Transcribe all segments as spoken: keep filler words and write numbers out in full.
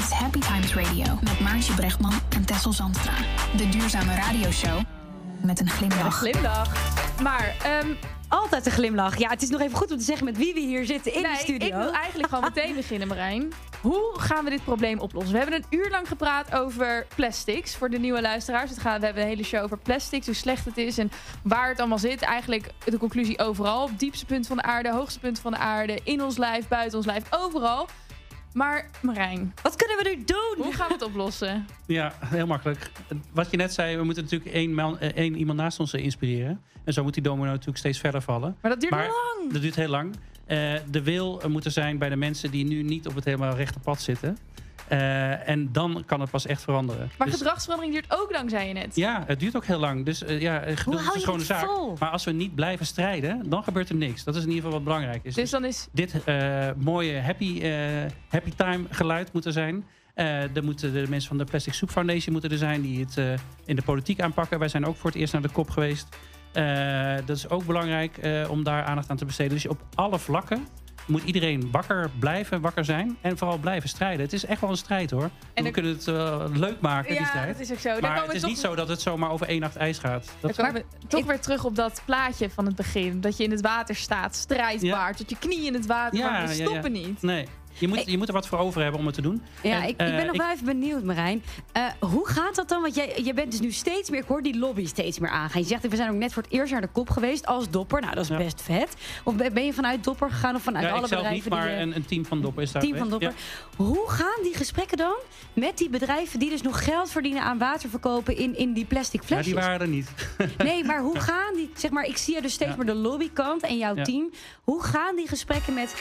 is Happy Times Radio met Maartje Brechtman en Tessel Zandstra. De duurzame radioshow met een glimlach. Een glimlach. Maar... Um, Altijd een glimlach. Ja, het is nog even goed om te zeggen met wie we hier zitten in nee, de studio. Ik wil eigenlijk gewoon meteen beginnen, Marijn. Hoe gaan we dit probleem oplossen? We hebben een uur lang gepraat over plastics voor de nieuwe luisteraars. Het gaat, we hebben een hele show over plastics, hoe slecht het is en waar het allemaal zit. Eigenlijk de conclusie overal. Op diepste punt van de aarde, hoogste punt van de aarde, in ons lijf, buiten ons lijf, overal. Maar Marijn, wat kunnen we nu doen? Hoe gaan we het oplossen? Ja, heel makkelijk. Wat je net zei, we moeten natuurlijk één, man, één iemand naast ons inspireren. En zo moet die domino natuurlijk steeds verder vallen. Maar dat duurt maar lang. Dat duurt heel lang. Uh, de wil moet er zijn bij de mensen die nu niet op het helemaal rechte pad zitten. Uh, en dan kan het pas echt veranderen. Maar dus, gedragsverandering duurt ook lang, zei je net. Ja, het duurt ook heel lang. Dus uh, ja, geduld is een schone zaak. Vol? Maar als we niet blijven strijden, dan gebeurt er niks. Dat is in ieder geval wat belangrijk is. Dus dan is... Dit uh, mooie happy, uh, happy time geluid moet er zijn. Uh, er moeten de mensen van de Plastic Soup Foundation moeten er zijn die het uh, in de politiek aanpakken. Wij zijn ook voor het eerst naar de kop geweest. Uh, dat is ook belangrijk uh, om daar aandacht aan te besteden. Dus op alle vlakken moet iedereen wakker blijven, wakker zijn. En vooral blijven strijden. Het is echt wel een strijd, hoor. En we kunnen het uh, leuk maken, ja, die strijd. Dat is ook zo. Maar het is toch... niet zo dat het zomaar over één nacht ijs gaat. Dat dan komen we toch ik... weer terug op dat plaatje van het begin. Dat je in het water staat, strijdbaar. Ja. Tot je knie in het water. Ja, maar we stoppen ja, ja. niet. Nee. Je moet, je moet er wat voor over hebben om het te doen. Ja, en, ik, uh, ik ben nog ik... wel even benieuwd, Marijn. Uh, hoe gaat dat dan? Want jij, jij bent dus nu steeds meer... Ik hoor die lobby steeds meer aangaan. Je zegt, we zijn ook net voor het eerst naar de kop geweest als Dopper. Nou, dat is ja. best vet. Of ben je vanuit Dopper gegaan of vanuit ja, alle ik zelf bedrijven? niet, maar die, een, een team van Dopper is daar team van Dopper. Ja. Hoe gaan die gesprekken dan met die bedrijven die dus nog geld verdienen aan water verkopen in, in die plastic flesjes? Ja, die waren er niet. Nee, maar hoe gaan die... Zeg maar, ik zie je dus steeds ja. maar de lobbykant en jouw ja. team. Hoe gaan die gesprekken met...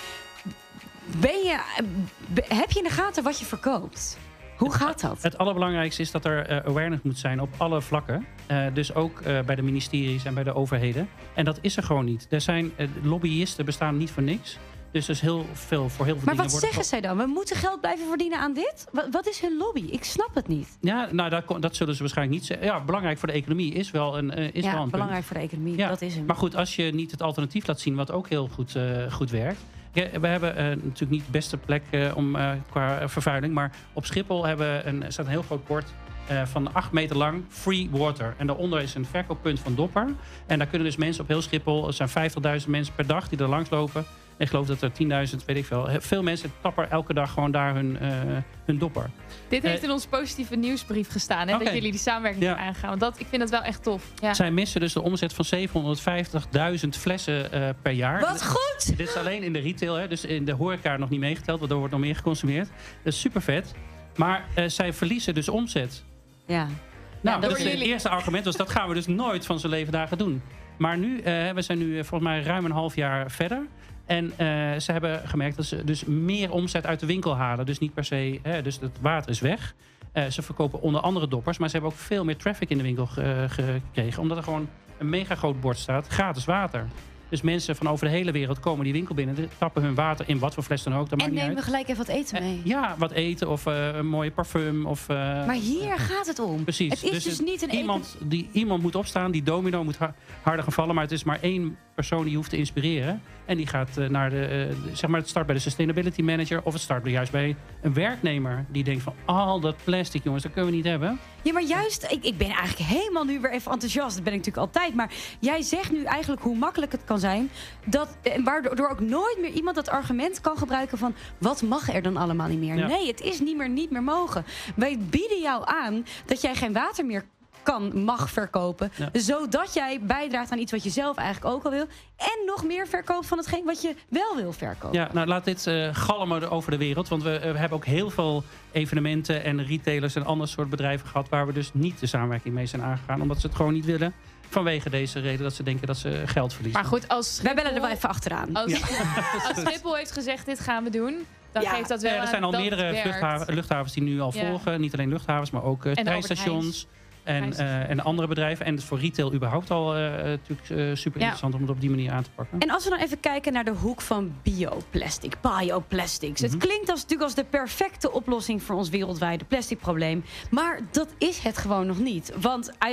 Ben je, heb je in de gaten wat je verkoopt? Hoe gaat dat? Het allerbelangrijkste is dat er uh, awareness moet zijn op alle vlakken. Uh, dus ook uh, bij de ministeries en bij de overheden. En dat is er gewoon niet. Er zijn uh, lobbyisten bestaan niet voor niks. Dus er is heel veel voor heel veel maar dingen. Maar wat zeggen zij dan? We moeten geld blijven verdienen aan dit? Wat, wat is hun lobby? Ik snap het niet. Ja, nou dat, dat zullen ze waarschijnlijk niet zeggen. Ja, belangrijk voor de economie is wel een, uh, is ja, wel een belangrijk punt. voor de economie. Ja, dat is hem. Maar goed, als je niet het alternatief laat zien, wat ook heel goed, uh, goed werkt. Ja, we hebben uh, natuurlijk niet de beste plek uh, om, uh, qua vervuiling. Maar op Schiphol hebben een, staat een heel groot bord uh, van acht meter lang. Free water. En daaronder is een verkooppunt van Dopper. En daar kunnen dus mensen op heel Schiphol... Er zijn vijftigduizend mensen per dag die er langs lopen. Ik geloof dat er tienduizend, weet ik veel. Veel mensen tappen elke dag gewoon daar hun, uh, hun Dopper. Dit heeft uh, in onze positieve nieuwsbrief gestaan. Hè, okay. Dat jullie die samenwerking ja. aangaan. Want dat, ik vind dat wel echt tof. Ja. Zij missen dus de omzet van zevenhonderdvijftigduizend flessen uh, per jaar. Wat goed! Dit is alleen in de retail. Hè, dus in de horeca nog niet meegeteld. Want er wordt nog meer geconsumeerd. Dat is super vet. Maar uh, zij verliezen dus omzet. Ja. Nou, ja, dat is het jullie... eerste argument. Dus dat gaan we dus nooit van zijn leven dagen doen. Maar nu, uh, we zijn nu volgens mij ruim een half jaar verder. En uh, ze hebben gemerkt dat ze dus meer omzet uit de winkel halen. Dus niet per se, hè, dus het water is weg. Uh, ze verkopen onder andere doppers. Maar ze hebben ook veel meer traffic in de winkel uh, gekregen. Omdat er gewoon een mega groot bord staat. Gratis water. Dus mensen van over de hele wereld komen die winkel binnen. Tappen hun water in wat voor fles dan ook. Dat en nemen we gelijk even wat eten mee. Uh, ja, wat eten of uh, een mooie parfum. Of, uh, maar hier gaat het om. Precies. Het is dus, dus niet een iemand, die, iemand moet opstaan. Die domino moet ha- harder gaan vallen. Maar het is maar één persoon die hoeft te inspireren. En die gaat uh, naar de, uh, zeg maar, het start bij de sustainability manager. Of het start juist bij een werknemer. Die denkt van, al dat plastic jongens, dat kunnen we niet hebben. Ja, maar juist, ik, ik ben eigenlijk helemaal nu weer even enthousiast. Dat ben ik natuurlijk altijd. Maar jij zegt nu eigenlijk hoe makkelijk het kan zijn. Dat, waardoor ook nooit meer iemand dat argument kan gebruiken van... wat mag er dan allemaal niet meer? Ja. Nee, het is niet meer niet meer mogen. Wij bieden jou aan dat jij geen water meer kan, mag verkopen. Ja. Zodat jij bijdraagt aan iets wat je zelf eigenlijk ook al wil. En nog meer verkoopt van hetgeen wat je wel wil verkopen. Ja, nou laat dit uh, galmen over de wereld. Want we, uh, we hebben ook heel veel evenementen en retailers en ander soort bedrijven gehad... waar we dus niet de samenwerking mee zijn aangegaan. Omdat ze het gewoon niet willen. Vanwege deze reden dat ze denken dat ze geld verliezen. Maar goed, als Schiphol, wij bellen er wel even achteraan. Als, ja. als Schiphol heeft gezegd, dit gaan we doen... Dan ja, geeft dat wel ja, er zijn al meerdere luchthaven, luchthavens die nu al ja. volgen. Niet alleen luchthavens, maar ook uh, treinstations... En, uh, en andere bedrijven. En het is voor retail überhaupt al uh, natuurlijk uh, super interessant ja. om het op die manier aan te pakken. En als we dan even kijken naar de hoek van bioplastic, bioplastics. Mm-hmm. Het klinkt als, natuurlijk als de perfecte oplossing voor ons wereldwijde plasticprobleem. Maar dat is het gewoon nog niet. Want eigenlijk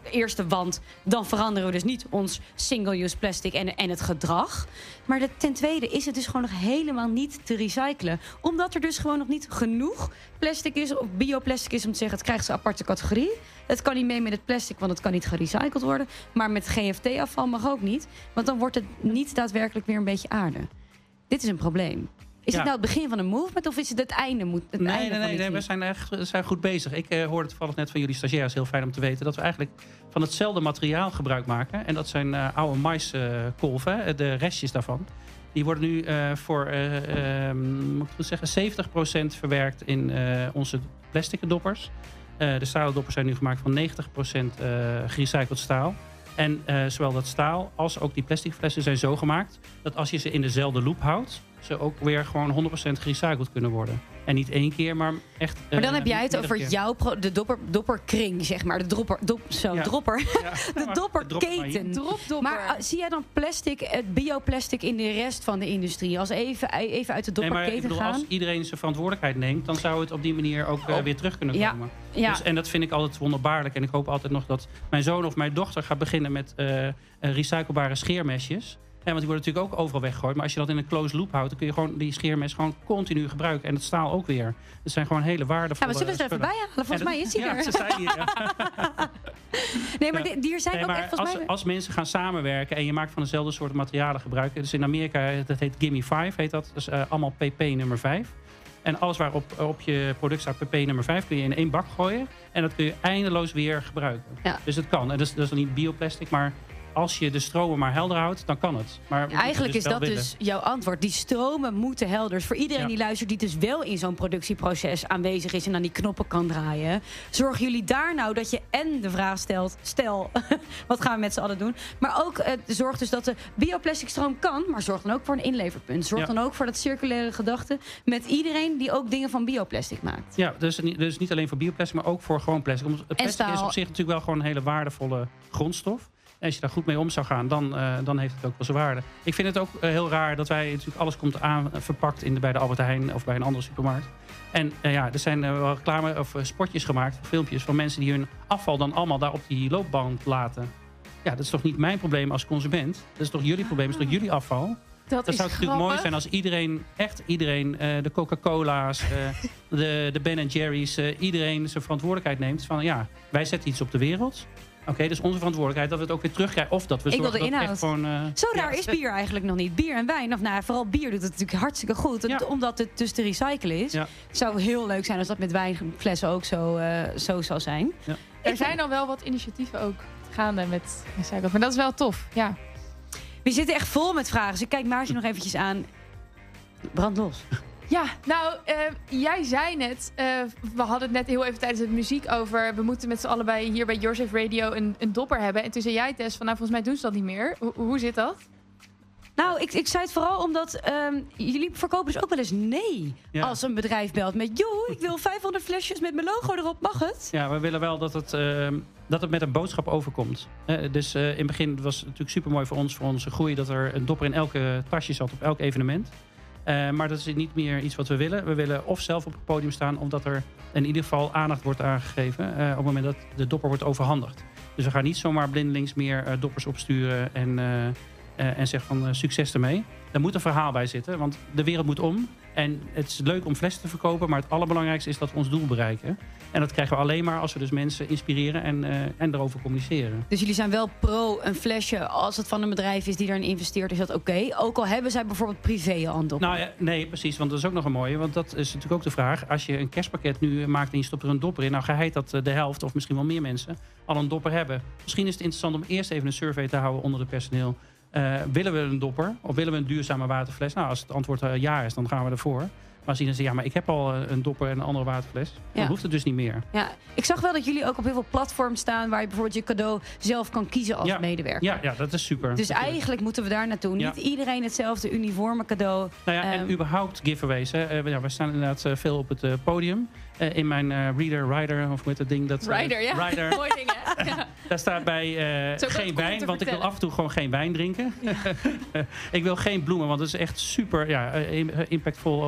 eerste, want dan veranderen we dus niet ons single-use plastic en, en het gedrag. Maar de, ten tweede is het dus gewoon nog helemaal niet te recyclen. Omdat er dus gewoon nog niet genoeg plastic is, of bioplastic is om te zeggen, het krijgt een aparte categorie. Het kan niet mee met het plastic, want het kan niet gerecycled worden. Maar met G F T-afval mag ook niet. Want dan wordt het niet daadwerkelijk weer een beetje aarde. Dit is een probleem. Is ja. het nou het begin van een movement of is het het einde? Moet, het Nee, einde nee, van nee, iets nee we niet? zijn, echt, we zijn goed bezig. Ik uh, hoorde toevallig net van jullie stagiairs, heel fijn om te weten, dat we eigenlijk van hetzelfde materiaal gebruik maken. En dat zijn uh, oude maiskolven, uh, de restjes daarvan. Die worden nu uh, voor uh, uh, moet ik goed zeggen, zeventig procent verwerkt in uh, onze plastic doppers. Uh, de stalen doppers zijn nu gemaakt van negentig procent uh, gerecycled staal. En uh, zowel dat staal als ook die plastic flessen zijn zo gemaakt dat als je ze in dezelfde loop houdt, ze ook weer gewoon honderd procent gerecycled kunnen worden. En niet één keer, maar echt. Maar dan uh, heb jij het over keer. jouw pro- de dopper, dopperkring, zeg maar. De dropper, dop, zo, Ja. dropper. Ja, De maar dopperketen. Dropdopper. Maar uh, zie jij dan plastic, het bioplastic in de rest van de industrie? Als even, even uit de Nee, maar ik dopperketen bedoel, gaan? als iedereen zijn verantwoordelijkheid neemt, dan zou het op die manier ook uh, weer terug kunnen Ja. komen. Ja. Dus, en dat vind ik altijd wonderbaarlijk. En ik hoop altijd nog dat mijn zoon of mijn dochter gaat beginnen met uh, uh, recyclebare scheermesjes. Ja, want die worden natuurlijk ook overal weggegooid. Maar als je dat in een closed loop houdt, dan kun je gewoon die scheermes gewoon continu gebruiken. En het staal ook weer. Het zijn gewoon hele Ja, waardevolle maar zullen we ze er even spullen. bij halen? Volgens En mij dat- is hij ja, er. ze zijn hier. Ja. Nee, maar Ja. die, die er zijn Nee, ook maar echt volgens als, mij... als mensen gaan samenwerken en je maakt van dezelfde soort materialen gebruik. Dus in Amerika, dat heet Gimme vijf, heet dat. Dus uh, allemaal P P nummer vijf. En alles waarop op je product staat P P nummer vijf kun je in één bak gooien. En dat kun je eindeloos weer gebruiken. Ja. Dus het kan. En dat is, dat is dan niet bioplastic, maar als je de stromen maar helder houdt, dan kan het. Maar we moeten Eigenlijk dus is wel dat willen. dus jouw antwoord. Die stromen moeten helder. Dus voor iedereen Ja. die luistert, die dus wel in zo'n productieproces aanwezig is en aan die knoppen kan draaien. Zorgen jullie daar nou dat je en de vraag stelt, stel, wat gaan we met z'n allen doen? Maar ook eh, zorg dus dat de bioplastic stroom kan, maar zorg dan ook voor een inleverpunt. Zorg Ja. dan ook voor dat circulaire gedachte met iedereen die ook dingen van bioplastic maakt. Ja, dus niet, dus niet alleen voor bioplastic, maar ook voor gewoon plastic. Omdat het plastic is staal. op zich natuurlijk wel gewoon een hele waardevolle grondstof. En als je daar goed mee om zou gaan, dan, uh, dan heeft het ook wel zijn waarde. Ik vind het ook uh, heel raar dat wij natuurlijk alles komt aan uh, verpakt in de, bij de Albert Heijn of bij een andere supermarkt. En uh, ja, er zijn uh, wel reclame of uh, spotjes gemaakt, filmpjes van mensen die hun afval dan allemaal daar op die loopband laten. Ja, dat is toch niet mijn probleem als consument? Dat is toch jullie probleem? Dat is toch jullie afval? dat, Dat is zou natuurlijk mooi grappig. zijn als iedereen, echt iedereen, uh, de Coca-Cola's, uh, de, de Ben en Jerry's, uh, iedereen zijn verantwoordelijkheid neemt. Van ja, wij zetten iets op de wereld. Oké, okay, dus onze verantwoordelijkheid dat we het ook weer terugkrijgen. Of dat we Ik wil zorgen de dat het echt inhoud. gewoon... Uh, Zo raar ja, is bier eigenlijk nog niet. Bier en wijn, of nou, vooral bier doet het natuurlijk hartstikke goed. Ja. Omdat het dus te recyclen is. Ja. Het zou heel leuk zijn als dat met wijnflessen ook zo, uh, zo zou zijn. Ja. Er zijn al wel wat initiatieven ook gaande met recycled. Maar dat is wel tof, ja. We zitten echt vol met vragen. Dus ik kijk Maartje nog eventjes aan. Brand los. Ja, nou, uh, jij zei net, uh, we hadden het net heel even tijdens de muziek over, we moeten met z'n allen bij, hier bij Your Safe Radio een, een dopper hebben. En toen zei jij, Tess, van nou, volgens mij doen ze dat niet meer. Ho- hoe zit dat? Nou, ik, ik zei het vooral omdat um, jullie verkopen dus ook wel eens nee. Ja. Als een bedrijf belt met, joh, ik wil vijfhonderd flesjes met mijn logo erop. Mag het? Ja, we willen wel dat het, uh, dat het met een boodschap overkomt. Uh, dus uh, in het begin was het natuurlijk super mooi voor ons, voor onze groei, dat er een dopper in elke tasje zat op elk evenement. Uh, maar dat is niet meer iets wat we willen. We willen of zelf op het podium staan, of dat er in ieder geval aandacht wordt aangegeven uh, op het moment dat de dopper wordt overhandigd. Dus we gaan niet zomaar blindelings meer uh, doppers opsturen en, uh, uh, en zeggen van uh, succes ermee. Er moet een verhaal bij zitten, want de wereld moet om. En het is leuk om flessen te verkopen, maar het allerbelangrijkste is dat we ons doel bereiken. En dat krijgen we alleen maar als we dus mensen inspireren en, uh, en erover communiceren. Dus jullie zijn wel pro een flesje als het van een bedrijf is die daarin investeert. Is dat oké? Okay? Ook al hebben zij bijvoorbeeld privé al een dopper. Nou ja, nee, precies. Want dat is ook nog een mooie. Want dat is natuurlijk ook de vraag. Als je een kerstpakket nu maakt en je stopt er een dopper in. Nou geheid dat de helft of misschien wel meer mensen al een dopper hebben. Misschien is het interessant om eerst even een survey te houden onder het personeel. Uh, willen we een dopper of willen we een duurzame waterfles? Nou, als het antwoord uh, ja is, dan gaan we ervoor. Maar als iedereen zegt, ja, maar ik heb al uh, een dopper en een andere waterfles. Dan Ja. hoeft het dus niet meer. Ja, ik zag wel dat jullie ook op heel veel platforms staan waar je bijvoorbeeld je cadeau zelf kan kiezen als Ja. medewerker. Ja, ja, dat is super. Dus Natuurlijk. eigenlijk moeten we daar naartoe. Ja. Niet iedereen hetzelfde uniforme cadeau. Nou ja, en Ehm. überhaupt giveaways. Hè. Uh, ja, we staan inderdaad uh, veel op het uh, podium. Uh, in mijn uh, reader, rider, of hoe heet dat ding? Dat, uh, Rider, ja. Rider. Mooi ding, hè? Ja. Daar staat bij uh, Zo geen cool wijn, om te want ik wil vertellen. af en toe gewoon geen wijn drinken. ik wil geen bloemen, want het is echt super ja, uh, impactvol op de, op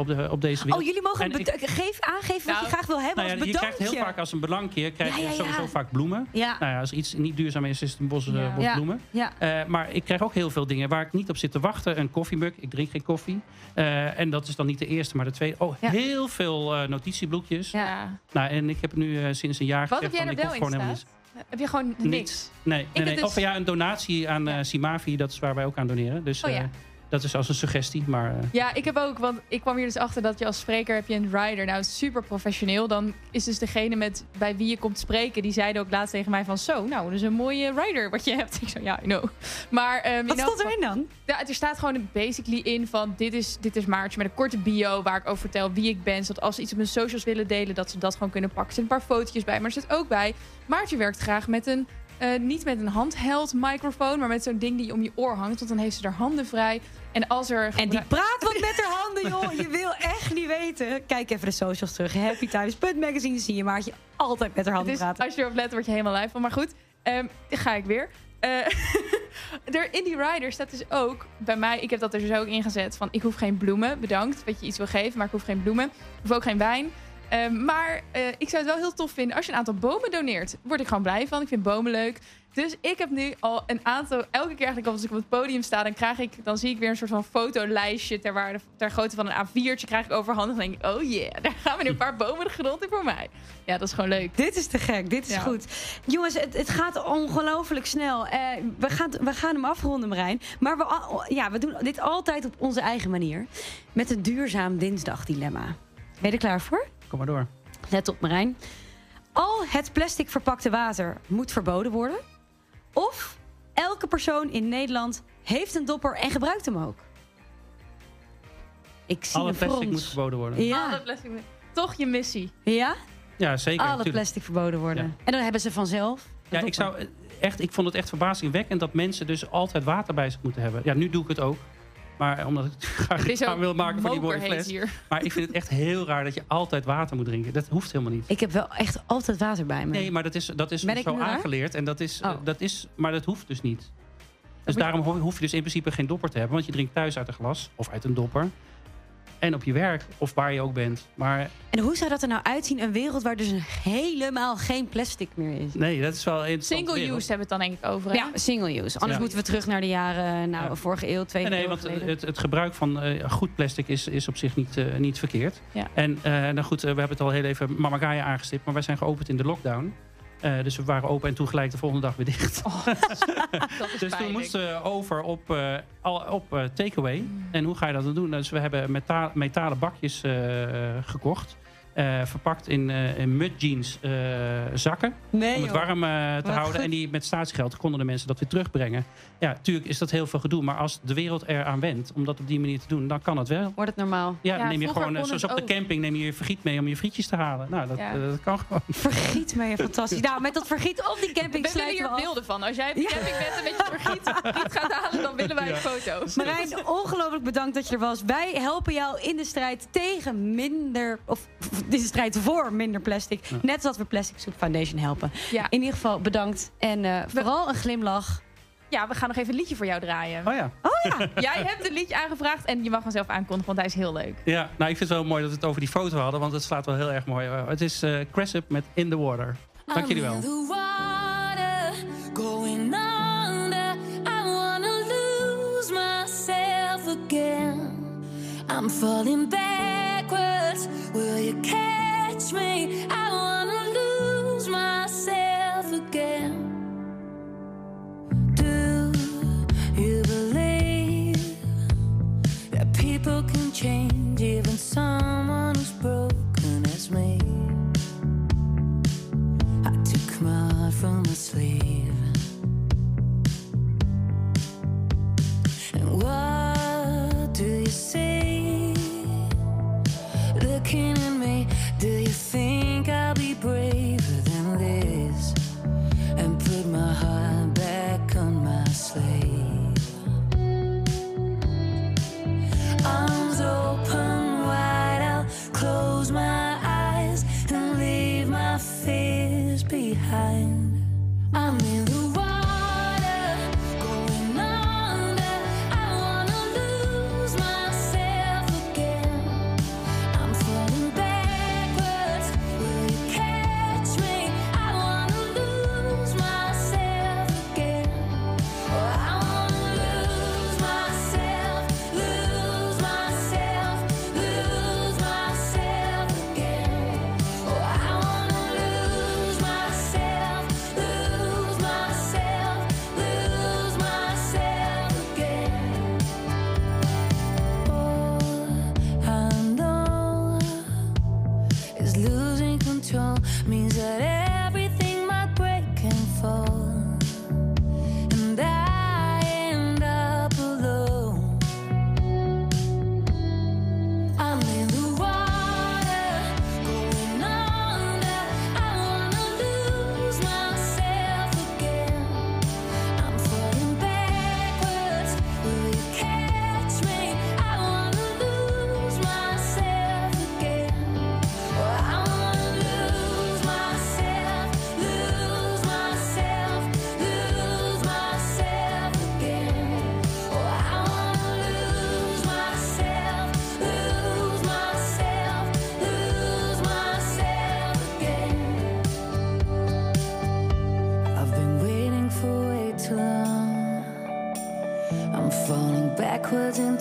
deze wereld. Oh, jullie mogen En bed- ik- geef, aangeven wat Nou, je graag wil hebben Nou ja, als je bedankje. krijgt heel vaak als een bedankje krijg Ja, je ja, ja. sowieso vaak bloemen. Ja. Nou ja, als iets niet duurzaam is, is het een bos, eh, Ja. bos Ja. bloemen. Ja. Uh, maar ik krijg ook heel veel dingen waar ik niet op zit te wachten. Een koffiemug, ik drink geen koffie. Uh, en dat is dan niet de eerste, maar de tweede. Oh, Ja. heel veel uh, notitieboekjes. Ja. Ja. Nou, en ik heb nu uh, sinds een jaar Wat heb gezegd jij van er ik wel hoef in gewoon helemaal staan? niets. Heb je gewoon niks? Nee, nee, heb nee. dus- Of ja, een donatie aan uh, Ja. Simavi, dat is waar wij ook aan doneren. Dus Oh, uh, ja. dat is als een suggestie. Maar uh, Ja, ik heb ook, want ik kwam hier dus achter dat je als spreker heb je een rider. Nou, super professioneel. Dan is dus degene met bij wie je komt spreken, die zeiden ook laatst tegen mij van zo, nou, dat is een mooie rider wat je hebt. Ik zo, ja, I know. Maar um, Wat stond erin dan? Ja, er staat gewoon basically in van dit is, dit is Maartje met een korte bio waar ik over vertel wie ik ben. Zodat als ze iets op hun socials willen delen, dat ze dat gewoon kunnen pakken. Er zitten een paar fotootjes bij, maar er zit ook bij Maartje werkt graag met een Uh, niet met een handheld microfoon, maar met zo'n ding die om je oor hangt. Want dan heeft ze haar handen vrij. En als er... En die praat wat met haar handen, joh. Je wil echt niet weten. Kijk even de socials terug. Happy Times punt magazine zie je Maartje altijd met haar handen Het is, praten. als je erop let, word je helemaal live van. Maar goed, um, ga ik weer. Uh, er in die rider staat dus ook bij mij, ik heb dat er dus ook ingezet van ik hoef geen bloemen, bedankt dat je iets wil geven, maar ik hoef geen bloemen. Ik hoef ook geen wijn. Uh, maar uh, ik zou het wel heel tof vinden als je een aantal bomen doneert. Word ik gewoon blij van. Ik vind bomen leuk. Dus ik heb nu al een aantal... Elke keer eigenlijk als ik op het podium sta... dan, krijg ik, dan zie ik weer een soort van fotolijstje... ter, waarde, ter grootte van een A viertje krijg ik overhandigd. En denk ik, oh yeah, daar gaan we nu een paar bomen de grond in voor mij. Ja, dat is gewoon leuk. Dit is te gek, dit is Ja. goed. Jongens, het, het gaat ongelooflijk snel. Uh, we, gaan, we gaan hem afronden, Marijn. Maar we, al- ja, we doen dit altijd op onze eigen manier. Met een duurzaam dinsdagdilemma. Ben je er klaar voor? kom maar door. Let op, Marijn. Al het plastic verpakte water moet verboden worden. Of elke persoon in Nederland heeft een dopper en gebruikt hem ook. Ik zie Alle een plastic frons. moet verboden worden. Ja, Alle plastic... Toch je missie. ja? Ja, zeker. alle natuurlijk. plastic verboden worden. Ja. En dan hebben ze vanzelf. een Ja, ik, dopper. zou echt, ik vond het echt verbazingwekkend dat mensen dus altijd water bij zich moeten hebben. Ja, nu doe ik het ook. Maar omdat ik graag Het is reclame ook wil maken voor die mooie mokerheet fles. hier. Maar ik vind het echt heel raar dat je altijd water moet drinken. Dat hoeft helemaal niet. Ik heb wel echt altijd water bij me. Nee, maar dat is, dat is Ben ik zo nu raar? aangeleerd. En dat is, Oh. uh, dat is, maar dat hoeft dus niet. Dus moet- daarom ho- hoef je dus in principe geen dopper te hebben. Want je drinkt thuis uit een glas of uit een dopper. En op je werk of waar je ook bent. Maar En hoe zou dat er nou uitzien? Een wereld waar dus helemaal geen plastic meer is. nee, dat is wel een interessante Single wereld. use hebben we het dan denk ik over. Hè? Ja, single use. Anders Ja. moeten we terug naar de jaren, nou, Ja. vorige eeuw, twee Nee, nee, eeuwen want geleden. het, het gebruik van eh, goed plastic is, is op zich niet, eh, niet verkeerd. Ja. En eh, nou goed, eh, we hebben het al heel even Mama Gaia aangestipt. Maar wij zijn geopend in de lockdown. Eh, dus we waren open en toen gelijk de volgende dag weer dicht. Oh, dat is Dus toen pijnlijk. moesten we over op, eh, al- op eh, takeaway. Mm. En hoe ga je dat dan doen? Dus we hebben meta- metalen bakjes eh, gekocht. Eh, verpakt in, eh in mudjeans eh, zakken. nee, Om het warm eh, te Wat houden. goed. En die met statiegeld konden de mensen dat weer terugbrengen. Ja, natuurlijk is dat heel veel gedoe. Maar als de wereld eraan wendt om dat op die manier te doen, dan kan het wel. Wordt het normaal? Ja, Ja, neem je vroeger gewoon, eh, kon zoals het op de ook. camping, neem je je vergiet mee om je frietjes te halen. Nou, dat, Ja. eh, dat kan gewoon. Vergiet me, fantastisch. Nou, met dat vergiet op die camping We willen sluiten hier we af. beelden van. Als jij op de Ja. camping bent en met je vergiet niet gaat halen, dan willen wij Ja. foto's. Marijn, ongelooflijk bedankt dat je er was. Wij helpen jou in de strijd tegen minder... of in de strijd voor minder plastic. Ja. Net zoals we Plastic Soup Foundation helpen. Ja. In ieder geval bedankt. En eh, vooral een glimlach. ja, we gaan nog even een liedje voor jou draaien. Oh ja. Jij hebt een liedje aangevraagd en je mag hem zelf aankondigen, want hij is heel leuk. Ja, nou ik vind het wel mooi dat we het over die foto hadden. Want het slaat wel heel erg mooi. Uh, het is uh, Cressip met In The Water. Dank jullie wel. I'm in the water, going under. I wanna lose myself again. I'm falling backwards. Will you catch me? I wanna lose myself again. Do you believe that people can change, even someone who's broken as me? I took my heart from my sleeve. And what do you see? Looking at me, do you think I'll be braver than this? And put my heart back on my sleeve. Arms open wide, I'll close my eyes and leave my fears behind. I'm in the water, going under. I wanna lose myself again.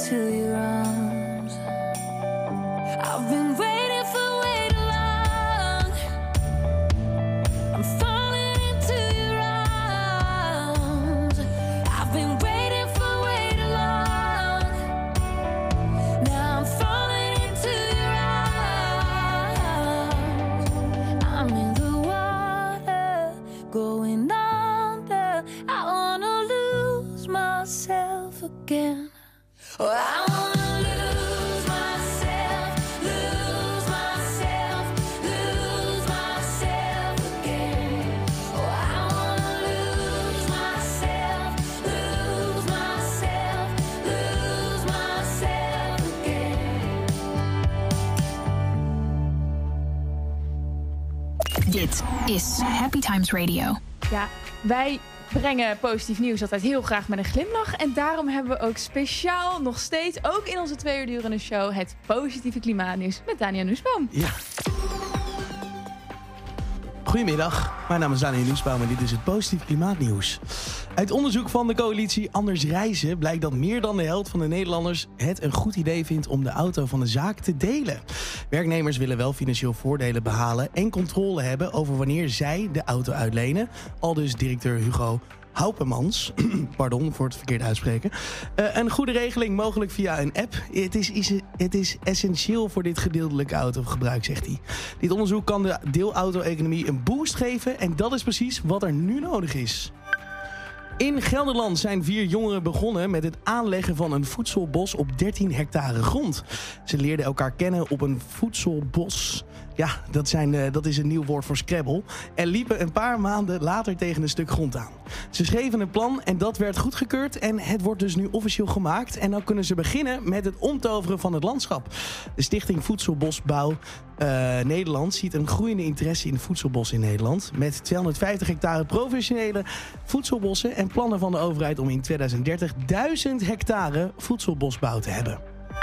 into your arms. I've been waiting for way too long. I'm falling into your arms. I've been waiting for way too long. Now I'm falling into your arms. I'm in the water, going under. I wanna lose myself again. Oh, I wanna lose myself, lose myself, lose myself again. Oh, I wanna lose myself, lose myself, lose myself again. Dit is Happy Times Radio. Ja, wij brengen positief nieuws altijd heel graag met een glimlach. En daarom hebben we ook speciaal, nog steeds, ook in onze twee uur durende show, het positieve klimaatnieuws met Daniel Nussbaum. Ja. Goedemiddag, mijn naam is Daniel Nussbaum en dit is het positief klimaatnieuws. Uit onderzoek van de coalitie Anders Reizen blijkt dat meer dan de helft van de Nederlanders het een goed idee vindt om de auto van de zaak te delen. Werknemers willen wel financieel voordelen behalen en controle hebben over wanneer zij de auto uitlenen. Aldus directeur Hugo Haupermans, pardon voor het verkeerd uitspreken. Uh, een goede regeling, mogelijk via een app. Het is, is, het is essentieel voor dit gedeeltelijke autogebruik, zegt hij. Dit onderzoek kan de deelauto-economie een boost geven en dat is precies wat er nu nodig is. In Gelderland zijn vier jongeren begonnen met het aanleggen van een voedselbos op dertien hectare grond. Ze leerden elkaar kennen op een voedselbos. Ja, dat, zijn, uh, dat is een nieuw woord voor Scrabble. En liepen een paar maanden later tegen een stuk grond aan. Ze schreven een plan en dat werd goedgekeurd. En het wordt dus nu officieel gemaakt. En dan kunnen ze beginnen met het omtoveren van het landschap. De stichting Voedselbosbouw uh, Nederland ziet een groeiende interesse in voedselbos in Nederland. Met tweehonderdvijftig hectare professionele voedselbossen en plannen van de overheid om in tweeduizend dertig duizend hectare voedselbosbouw te hebben.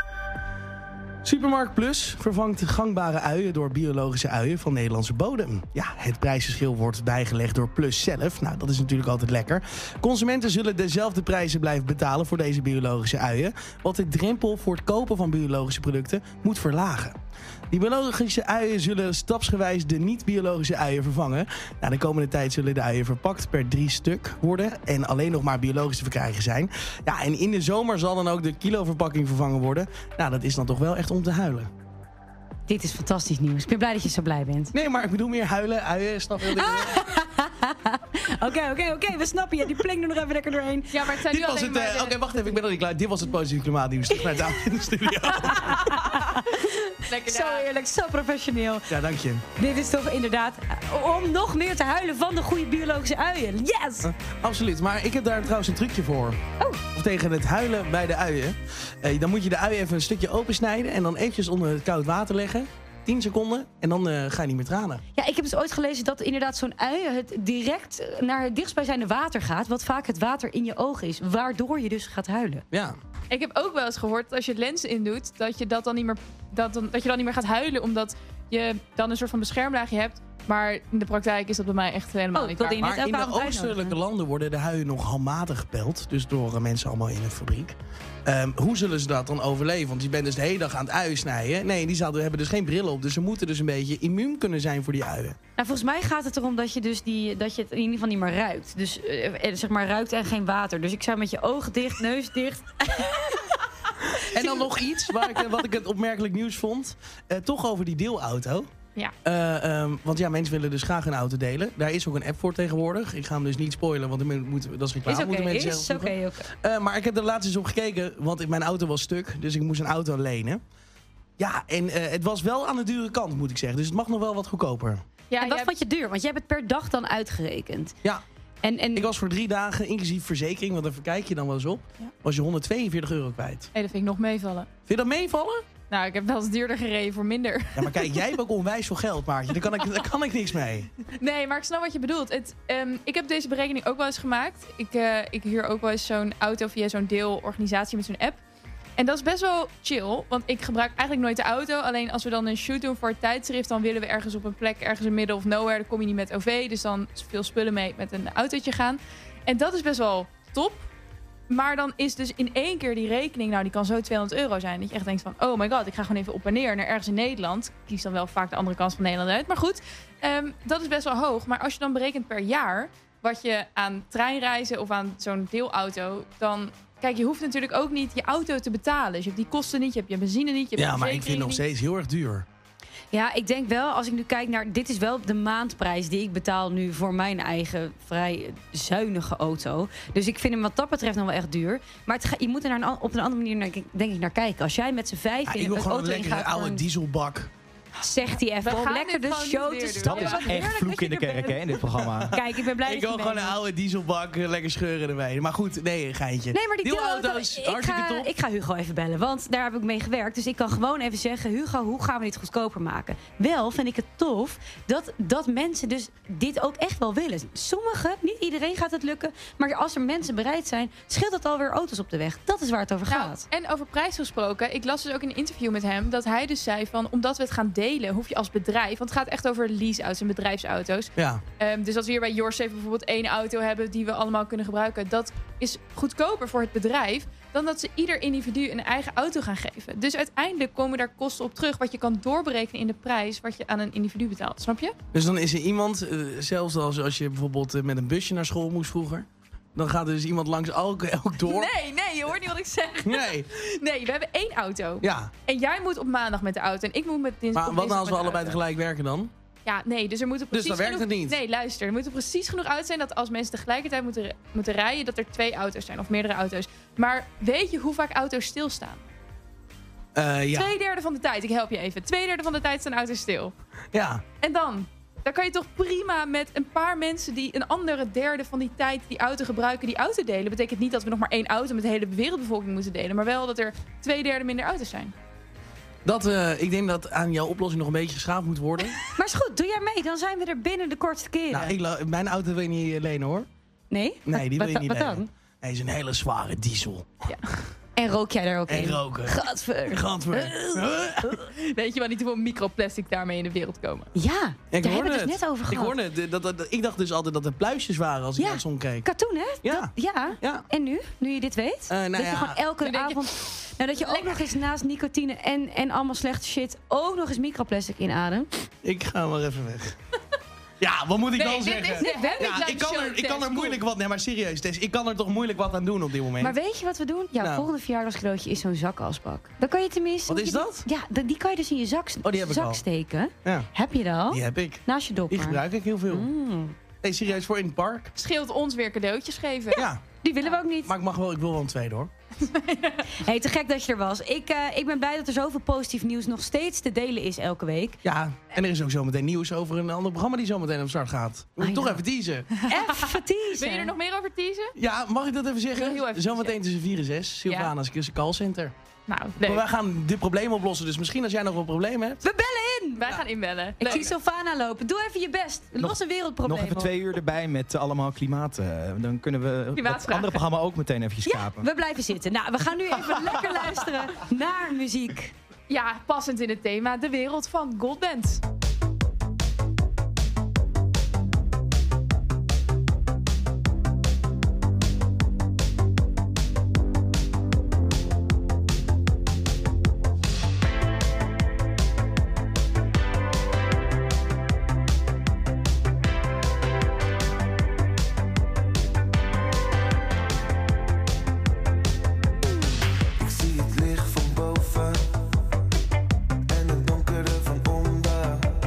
Supermarkt Plus vervangt gangbare uien door biologische uien van Nederlandse bodem. Ja, het prijsverschil wordt bijgelegd door Plus zelf. Nou, dat is natuurlijk altijd lekker. Consumenten zullen dezelfde prijzen blijven betalen voor deze biologische uien, wat de drempel voor het kopen van biologische producten moet verlagen. Die biologische uien zullen stapsgewijs de niet-biologische uien vervangen. Nou, de komende tijd zullen de uien verpakt per drie stuk worden en alleen nog maar biologisch te verkrijgen zijn. Ja, en in de zomer zal dan ook de kiloverpakking vervangen worden. Nou, dat is dan toch wel echt om te huilen. Dit is fantastisch nieuws. Ik ben blij dat je zo blij bent. Nee, maar ik bedoel meer huilen, uien, snap je? Oké, oké, oké, we snappen je. Die plinkt er nog even lekker doorheen. Ja, maar het zijn Dit nu was alleen het. maar Uh, de- Oké, okay, wacht even, ik ben nog niet klaar. Dit was het positieve klimaatnieuws. Terug naar Daan in de studio. Lekker Zo daar. eerlijk, zo professioneel. Ja, dank je. Dit is toch inderdaad uh, om nog meer te huilen van de goede biologische uien. Yes! Uh, absoluut, maar ik heb daar trouwens een trucje voor. Oh. Of tegen het huilen bij de uien. Uh, dan moet je de uien even een stukje opensnijden en dan eventjes onder het koud water leggen. tien seconden en dan uh, ga je niet meer tranen. Ja, ik heb dus ooit gelezen dat inderdaad zo'n ui het direct naar het dichtstbijzijnde water gaat. Wat vaak het water in je ogen is. Waardoor je dus gaat huilen. Ja. Ik heb ook wel eens gehoord dat als je het lens indoet, dat je dat dan niet meer, dat, dan, dat je dan niet meer gaat huilen, omdat je dan een soort van beschermlaagje hebt. Maar in de praktijk is dat bij mij echt helemaal Oh, niet dat waar. in- net Maar in elke de avond oostelijke uitnodigen. landen worden de huien nog handmatig gepeld. Dus door uh, mensen allemaal in een fabriek. Um, hoe zullen ze dat dan overleven? Want je bent dus de hele dag aan het uien snijden. Nee, die zouden, hebben dus geen bril op. Dus ze moeten dus een beetje immuun kunnen zijn voor die uien. Nou, volgens mij gaat het erom dat je, dus die, dat je het in ieder geval niet meer ruikt. Dus uh, zeg maar ruikt en geen water. Dus ik zou met je ogen dicht, neus dicht. En dan nog iets waar ik, wat ik het opmerkelijk nieuws vond. Uh, toch over die deelauto. Ja. Uh, um, want ja, mensen willen dus graag een auto delen. Daar is ook een app voor tegenwoordig. Ik ga hem dus niet spoilen, want dan moet, dat is reclame. Is oké, moeten mensen is zelf oké. zoeken. oké. Uh, maar ik heb er laatst eens op gekeken, want mijn auto was stuk. Dus ik moest een auto lenen. Ja, en uh, het was wel aan de dure kant, moet ik zeggen. Dus het mag nog wel wat goedkoper. Ja, En wat jij- vond je duur? Want jij hebt het per dag dan uitgerekend. Ja, En, en ik was voor drie dagen, inclusief verzekering, want daar kijk je dan wel eens op, Ja. was je honderdtweeënveertig euro kwijt. Hey, dat vind ik nog meevallen. Vind je dat meevallen? Nou, ik heb wel eens duurder gereden voor minder. Ja, maar kijk, jij hebt ook onwijs veel geld, Maartje. Daar kan ik, daar kan ik niks mee. Nee, maar ik snap wat je bedoelt. Het, um, ik heb deze berekening ook wel eens gemaakt. Ik, uh, ik huur ook wel eens zo'n auto via zo'n deelorganisatie met zo'n app. En dat is best wel chill, want ik gebruik eigenlijk nooit de auto. Alleen als we dan een shoot doen voor het tijdschrift, dan willen we ergens op een plek, ergens in middle of nowhere. Dan kom je niet met O V, dus dan veel spullen mee met een autootje gaan. En dat is best wel top. maar dan is dus in één keer die rekening... nou, die kan zo tweehonderd euro zijn. Dat je echt denkt van, oh my god, ik ga gewoon even op en neer... naar ergens in Nederland. Ik kies dan wel vaak de andere kant van Nederland uit. Maar goed, um, dat is best wel hoog. Maar als je dan berekent per jaar... wat je aan treinreizen of aan zo'n deelauto... dan... Kijk, je hoeft natuurlijk ook niet je auto te betalen. Dus je hebt die kosten niet, je hebt je benzine niet, je hebt Ja, je maar ik vind het nog niet. steeds heel erg duur. Ja, ik denk wel, als ik nu kijk naar... Dit is wel de maandprijs die ik betaal nu voor mijn eigen vrij zuinige auto. Dus ik vind hem wat dat betreft nog wel echt duur. Maar het ga, je moet er naar een, op een andere manier naar, denk ik naar kijken. Als jij met z'n vijf Ja, in ik wil een gewoon een auto lekkere ingaat... oude voor een- dieselbak. Zegt hij even We op gaan lekker dit de gewoon show niet te weer doen. Dat starten. is Wat echt heerlijk vloek dat in de je er kerk, bent. hè, in dit programma. Kijk, ik ben blij Ik dat wil je gewoon mee een bent. oude dieselbak, eh, lekker scheuren erbij. Maar goed, nee, een geintje. Nee, maar die Deelauto's, deelauto's, ik hartstikke ga, top. ik ga Hugo even bellen, want daar heb ik mee gewerkt. Dus ik kan gewoon even zeggen, Hugo, hoe gaan we dit goedkoper maken? Wel vind ik het tof dat, dat mensen dus dit ook echt wel willen. Sommigen, niet iedereen gaat het lukken. Maar als er mensen bereid zijn, scheelt het alweer auto's op de weg. Dat is waar het over Nou, gaat. en over prijs gesproken. Ik las dus ook in een interview met hem... dat hij dus zei van, omdat we het gaan delen... hoef je als bedrijf... want het gaat echt over leaseauto's en bedrijfsauto's. Ja. Um, dus als we hier bij Yours even bijvoorbeeld één auto hebben... die we allemaal kunnen gebruiken... dat is goedkoper voor het bedrijf... dan dat ze ieder individu een eigen auto gaan geven. Dus uiteindelijk komen daar kosten op terug... wat je kan doorberekenen in de prijs... wat je aan een individu betaalt. Snap je? Dus dan is er iemand, uh, zelfs als, als je bijvoorbeeld uh, met een busje naar school moest vroeger... dan gaat er dus iemand langs elk, elk dorp. Nee, nee, je hoort niet wat ik zeg. Nee. Nee, we hebben één auto. Ja, En jij moet op maandag met de auto... en ik moet met dinsdag maar wat nou als we allebei tegelijk werken dan? Ja, nee, dus er moeten Dus precies dan werkt genoeg... het niet? Nee, luister. Er moet er precies genoeg uit zijn dat als mensen tegelijkertijd moeten, moeten rijden... dat er twee auto's zijn of meerdere auto's. Maar weet je hoe vaak auto's stilstaan? Uh, ja. Twee derde van de tijd, ik help je even. Twee derde van de tijd staan auto's stil. Ja. En dan? Dan kan je toch prima met een paar mensen... die een andere derde van die tijd die auto gebruiken... die auto delen. Betekent niet dat we nog maar één auto met de hele wereldbevolking moeten delen. Maar wel dat er twee derde minder auto's zijn. Dat, uh, ik denk dat aan jouw oplossing nog een beetje geschaafd moet worden. Maar is goed, doe jij mee. Dan zijn we er binnen de kortste keren. Nou, ik, la- mijn auto wil je niet lenen hoor. Nee? Nee, die wil je wat, niet wat lenen. dan? Hij is een hele zware diesel. En rook jij daar ook En in? roken. Gadver. Gadver. Weet je wel niet hoeveel microplastic daarmee in de wereld komen? Ja, Ik daar hoorde hebben we het het. dus net over Ik gehad. hoorde het. Dat, dat, dat- ik dacht dus altijd dat er pluisjes waren als ik Ja. naar de zon keek. Katoen, hè? Ja. Dat- ja. Ja. En nu? Nu je dit weet? Uh, nou dat je ja. gewoon elke Nu denk je- avond... Nou, dat je ook nog eens naast nicotine en, en allemaal slechte shit... ook nog eens microplastic inademt. Ik ga maar even weg. Ja, wat moet ik Nee, dan dit zeggen? is de Ja, Happy ik kan, Show er, ik kan test. er moeilijk wat... Nee, maar serieus, Tess. Ik kan er toch moeilijk wat aan doen op dit moment. Maar weet je wat we doen? Jouw Nou. volgende verjaardagscadeautje is zo'n zakasbak. Dan kan je tenminste... Wat is je- dat? Ja, die die kan je dus in je zak, Oh, die heb ik zak al. steken. Ja, Heb je dat al? die heb ik. Naast je dopper. Die gebruik ik heel veel. Mm. Nee, serieus, voor in het park. Scheelt ons weer cadeautjes geven. Ja, Die willen we ook niet. maar ik mag wel, ik wil wel een tweede hoor. Hey, te gek dat je er was. Ik, eh, ik ben blij dat er zoveel positief nieuws nog steeds te delen is elke week. Ja, en er is ook zometeen nieuws over een ander programma die zometeen op start gaat. Moet ik I toch know. even teasen. Even teasen. Wil je er nog meer over teasen? Ja, mag ik dat even Heel zeggen? even Zometeen tussen vier en zes. Sylvana's callcenter. Nou, Maar leuk. wij gaan dit probleem oplossen. Dus misschien als jij nog een probleem hebt. We bellen in! Wij gaan inbellen. Ik Leuk. zie Sylvana lopen. Doe even je best. Los een wereldprobleem Nog even op. twee uur erbij met eh, allemaal klimaat. eh, dan kunnen we dat Klimaatvragen. andere programma ook meteen eventjes Ja, kapen. we blijven zitten. Nou, we gaan nu even lekker luisteren naar muziek. Ja, passend in het thema. De wereld van Goldband. Ik zie het licht van boven en het donkere van onder.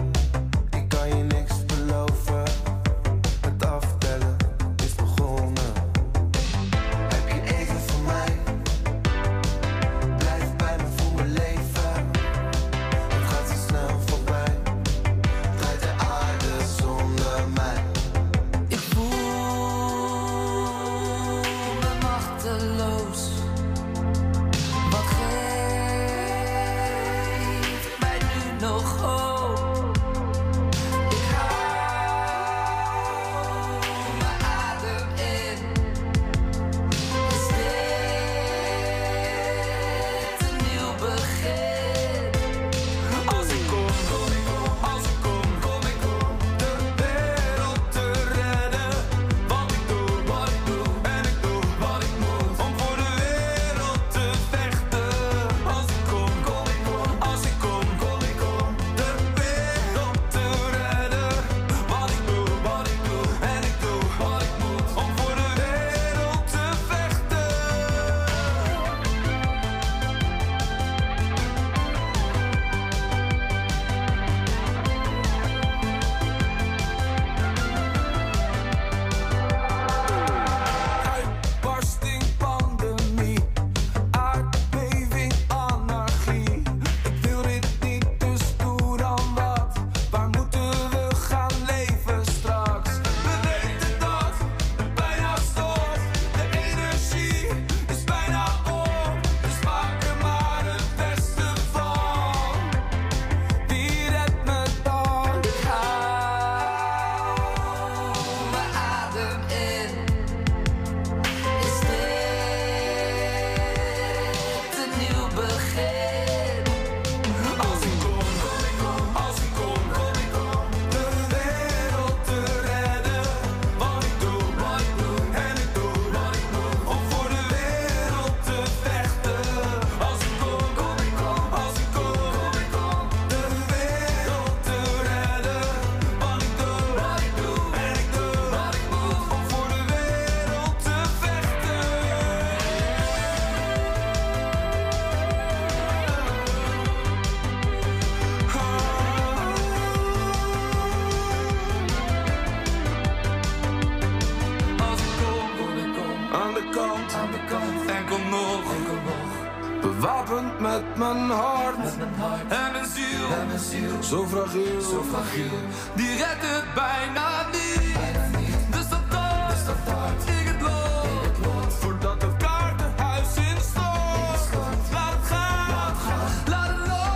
met mijn hart, met mijn hart. En mijn ziel, en mijn ziel. Zo fragiel, zo fragiel. Die redt het bijna niet, bijna niet. Dus dat daar, dus dat daar. Ik het loop, voordat het kaartenhuis instort. Laat het gaan, laat het gaan. Laat het los.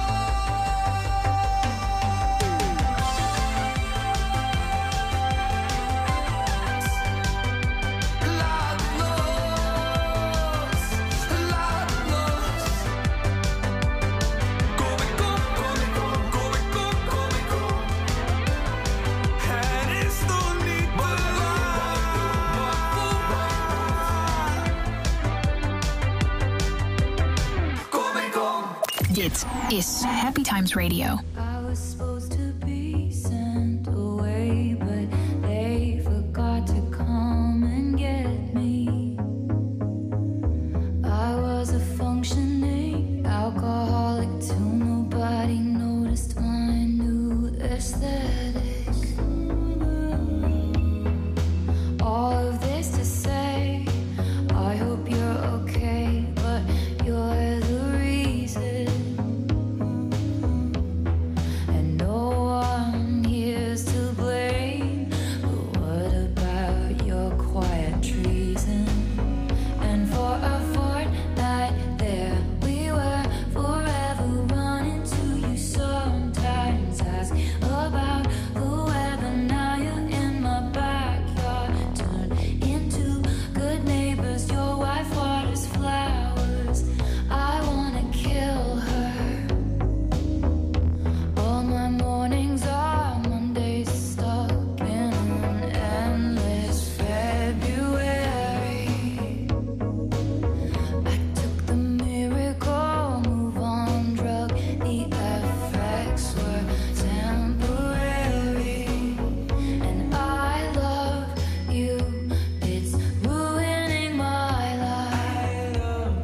Laat het los. Laat het los. Kom ik kom, kom ik kom, kom ik kom, kom ik kom. Het is nog niet te laat. Kom ik kom. Dit is Happy Times Radio. I was supposed to be sent away, but they forgot to come and get me. I was a functioning alcoholic till nobody noticed my new aesthetic. All of this to say, I hope you're okay, but you're the reason. And no one here's to blame. But what about your quiet treason? And for a fortnight there we were, forever running to you. Sometimes ask about the weather. Now you're in my backyard, turn into good neighbors. Your wife waters flowers. I wanna kill her. All my mornings are Mondays stuck in an endless February. I took the miracle move on drug. The effects were temporary. And I love you. It's ruining my life.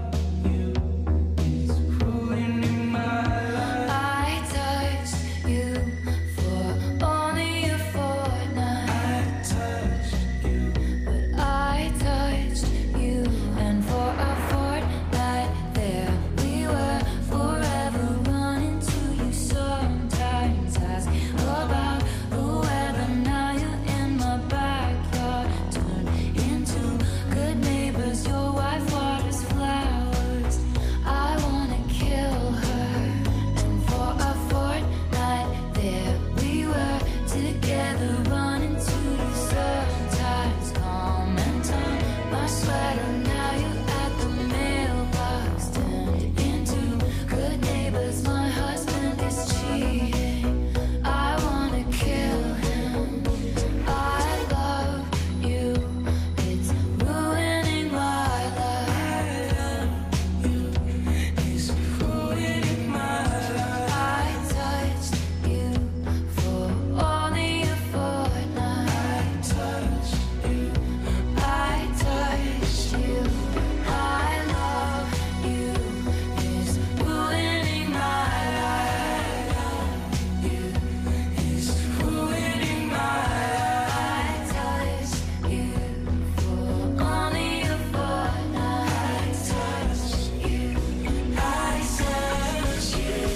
It's ruining my life. I touched you for only a fortnight. I touched you, but I touched you, and for a fortnight there we were, forever running to you. Sometimes ask about the weather. Now you're in my backyard, turn into good neighbors. Your wife waters flowers. I wanna kill her. And for a fortnight there we were, together running to you. Sometimes comment on my sweater. Now you're at the mailbox, turned into good neighbors. My husband is cheating. I wanna kill him. I love you. It's ruining my life. It's ruining my life. I touched you for only a fortnight. I touched you. I touched you. I love you. It's ruining my life. It's ruining my life. I touched you for only a fortnight. I touched you. I touched you.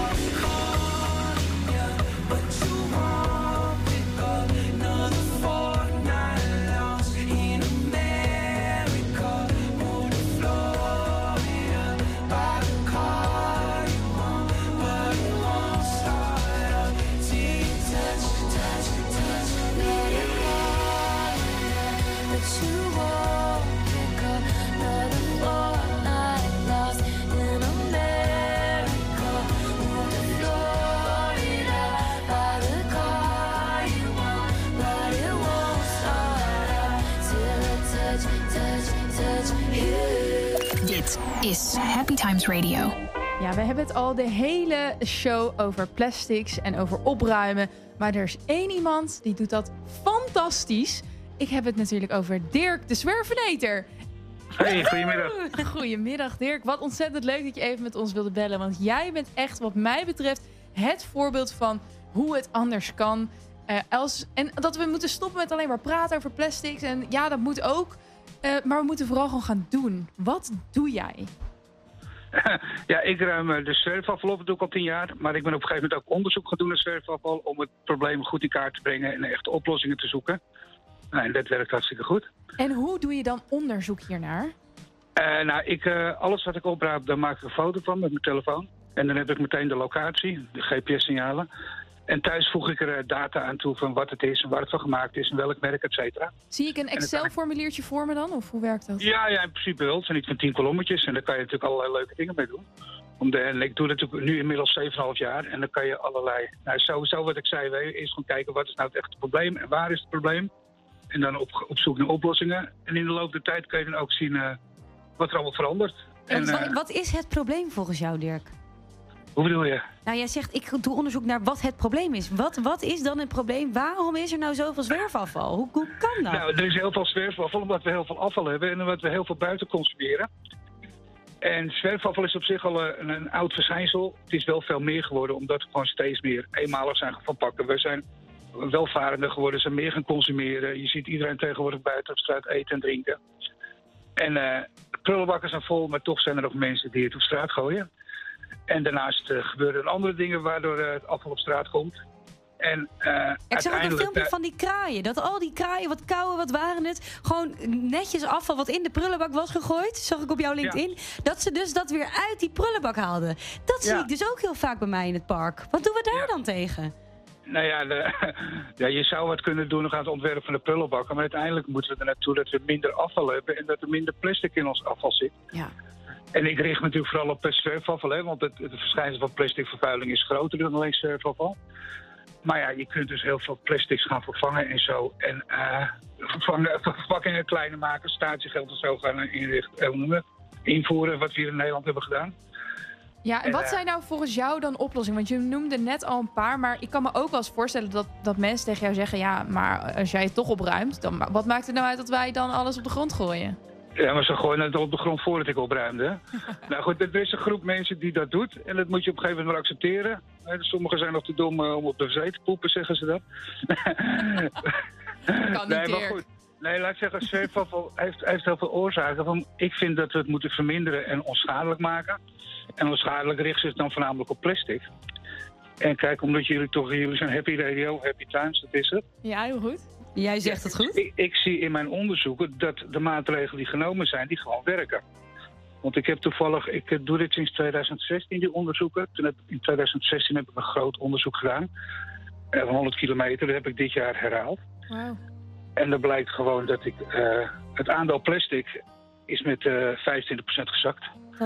But you won't pick up another fortnight lost in America or to Florida. By the car you want, but it won't start up. See, touch, touch, touch, let it go. But you won't pick up another fortnight lost in America or to Florida. By the car you want, but it won't start up till I touch, touch, touch you. Dit is Happy Times Radio. Ja, we hebben het al de hele show over plastics en over opruimen. Maar er is één iemand die doet dat fantastisch. Ik heb het natuurlijk over Dirk de Zwerveneter. Hey, goedemiddag. Goedemiddag Dirk. Wat ontzettend leuk dat je even met ons wilde bellen. Want jij bent echt wat mij betreft het voorbeeld van hoe het anders kan. Uh, als, en dat we moeten stoppen met alleen maar praten over plastics. En ja, dat moet ook. Uh, maar we moeten vooral gewoon gaan doen. Wat doe jij? Ja, ik ruim eh, de zwerfafval op, dat doe ik al tien jaar. Maar ik ben op een gegeven moment ook onderzoek gaan doen naar zwerfafval... om het probleem goed in kaart te brengen en echte oplossingen te zoeken. Nou, en dat werkt hartstikke goed. En hoe doe je dan onderzoek hiernaar? Uh, nou, ik, uh, alles wat ik opruim, daar maak ik een foto van met mijn telefoon. En dan heb ik meteen de locatie, de G P S-signalen. En thuis voeg ik er uh, data aan toe van wat het is, waar het van gemaakt is... en welk merk, et cetera. Zie ik een Excel-formuliertje voor me dan? Of hoe werkt dat? Ja, ja, in principe wel. Het zijn niet van tien kolommetjes en daar kan je natuurlijk allerlei leuke dingen mee doen. Om de, en ik doe dat natuurlijk nu inmiddels zeven komma vijf jaar en dan kan je allerlei... Nou, sowieso wat ik zei, we eerst gewoon kijken wat is nou het echte probleem en waar is het probleem. En dan op, op zoek naar oplossingen. En in de loop der tijd kun je dan ook zien uh, wat er allemaal verandert. En, en, uh, wat is het probleem volgens jou, Dirk? Hoe bedoel je? Nou, jij zegt, ik doe onderzoek naar wat het probleem is. Wat, wat is dan het probleem? Waarom is er nou zoveel zwerfafval? Hoe, hoe kan dat? Nou, er is heel veel zwerfafval omdat we heel veel afval hebben en omdat we heel veel buiten consumeren. En zwerfafval is op zich al een, een oud verschijnsel. Het is wel veel meer geworden omdat we gewoon steeds meer eenmalig zijn gaan verpakken. We zijn welvarender geworden, zijn meer gaan consumeren. Je ziet iedereen tegenwoordig buiten op straat eten en drinken. En uh, prullenbakken zijn vol, maar toch zijn er nog mensen die het op straat gooien. En daarnaast uh, gebeuren er andere dingen waardoor uh, het afval op straat komt. En, uh, ik zag ook een filmpje uh, van die kraaien. Dat al die kraaien, wat kauwen, wat waren het? Gewoon netjes afval wat in de prullenbak was gegooid. Zag ik op jouw LinkedIn. Ja. Dat ze dus dat weer uit die prullenbak haalden. Dat zie ja. ik dus ook heel vaak bij mij in het park. Wat doen we daar ja. dan tegen? Nou ja, de, ja, je zou wat kunnen doen aan het ontwerpen van de prullenbakken. Maar uiteindelijk moeten we er naartoe dat we minder afval hebben. En dat er minder plastic in ons afval zit. Ja. En ik richt me natuurlijk vooral op zwerfafval, hè, want het, het verschijnsel van plasticvervuiling is groter dan alleen zwerfafval. Maar ja, je kunt dus heel veel plastics gaan vervangen en zo. En uh, vervangen, verpakkingen kleiner maken, statiegeld en zo gaan inrichten, invoeren, wat we hier in Nederland hebben gedaan. Ja, en wat zijn nou volgens jou dan oplossingen? Want je noemde net al een paar, maar ik kan me ook wel eens voorstellen dat, dat mensen tegen jou zeggen... ja, maar als jij het toch opruimt, dan wat maakt het nou uit dat wij dan alles op de grond gooien? Ja, maar ze gooien het op de grond voordat ik opruimde. Nou goed, er is een groep mensen die dat doet. En dat moet je op een gegeven moment maar accepteren. Sommigen zijn nog te dom om op de wc te poepen, zeggen ze dat. Kan niet, nee, maar goed. Nee, laat ik zeggen, zwerfafval heeft, heeft heel veel oorzaken. Van, ik vind dat we het moeten verminderen en onschadelijk maken. En onschadelijk richten ze het dan voornamelijk op plastic. En kijk, omdat jullie toch, jullie zijn Happy Radio, Happy Times, dat is het. Ja, heel goed. Jij zegt het goed? Ik, ik zie in mijn onderzoeken dat de maatregelen die genomen zijn, die gewoon werken. Want ik heb toevallig, ik doe dit sinds tweeduizend zestien, die onderzoeken. Toen heb, in tweeduizend zestien heb ik een groot onderzoek gedaan. Van honderd kilometer, dat heb ik dit jaar herhaald. Wow. En dan blijkt gewoon dat ik, uh, het aandeel plastic is met uh, vijfentwintig procent gezakt.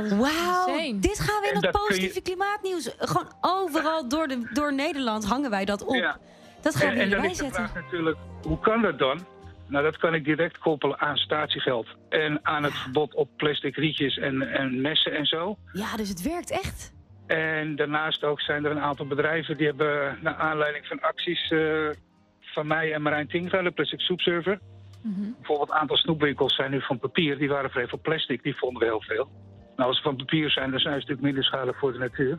Wauw, dit gaan we in het positieve je... klimaatnieuws. Gewoon overal door, de, door Nederland hangen wij dat op. Ja. Dat gaan we en, erbij en zetten. En dan is de vraag natuurlijk, hoe kan dat dan? Nou, dat kan ik direct koppelen aan statiegeld. En aan het verbod op plastic rietjes en, en messen en zo. Ja, dus het werkt echt. En daarnaast ook zijn er een aantal bedrijven die hebben, naar aanleiding van acties uh, van mij en Marijn Tinga, de Plastic Soepserver. Mm-hmm. Bijvoorbeeld een aantal snoepwinkels zijn nu van papier. Die waren vrij van plastic, die vonden we heel veel. Nou, als ze van papier zijn, dan zijn ze natuurlijk minder schadelijk voor de natuur.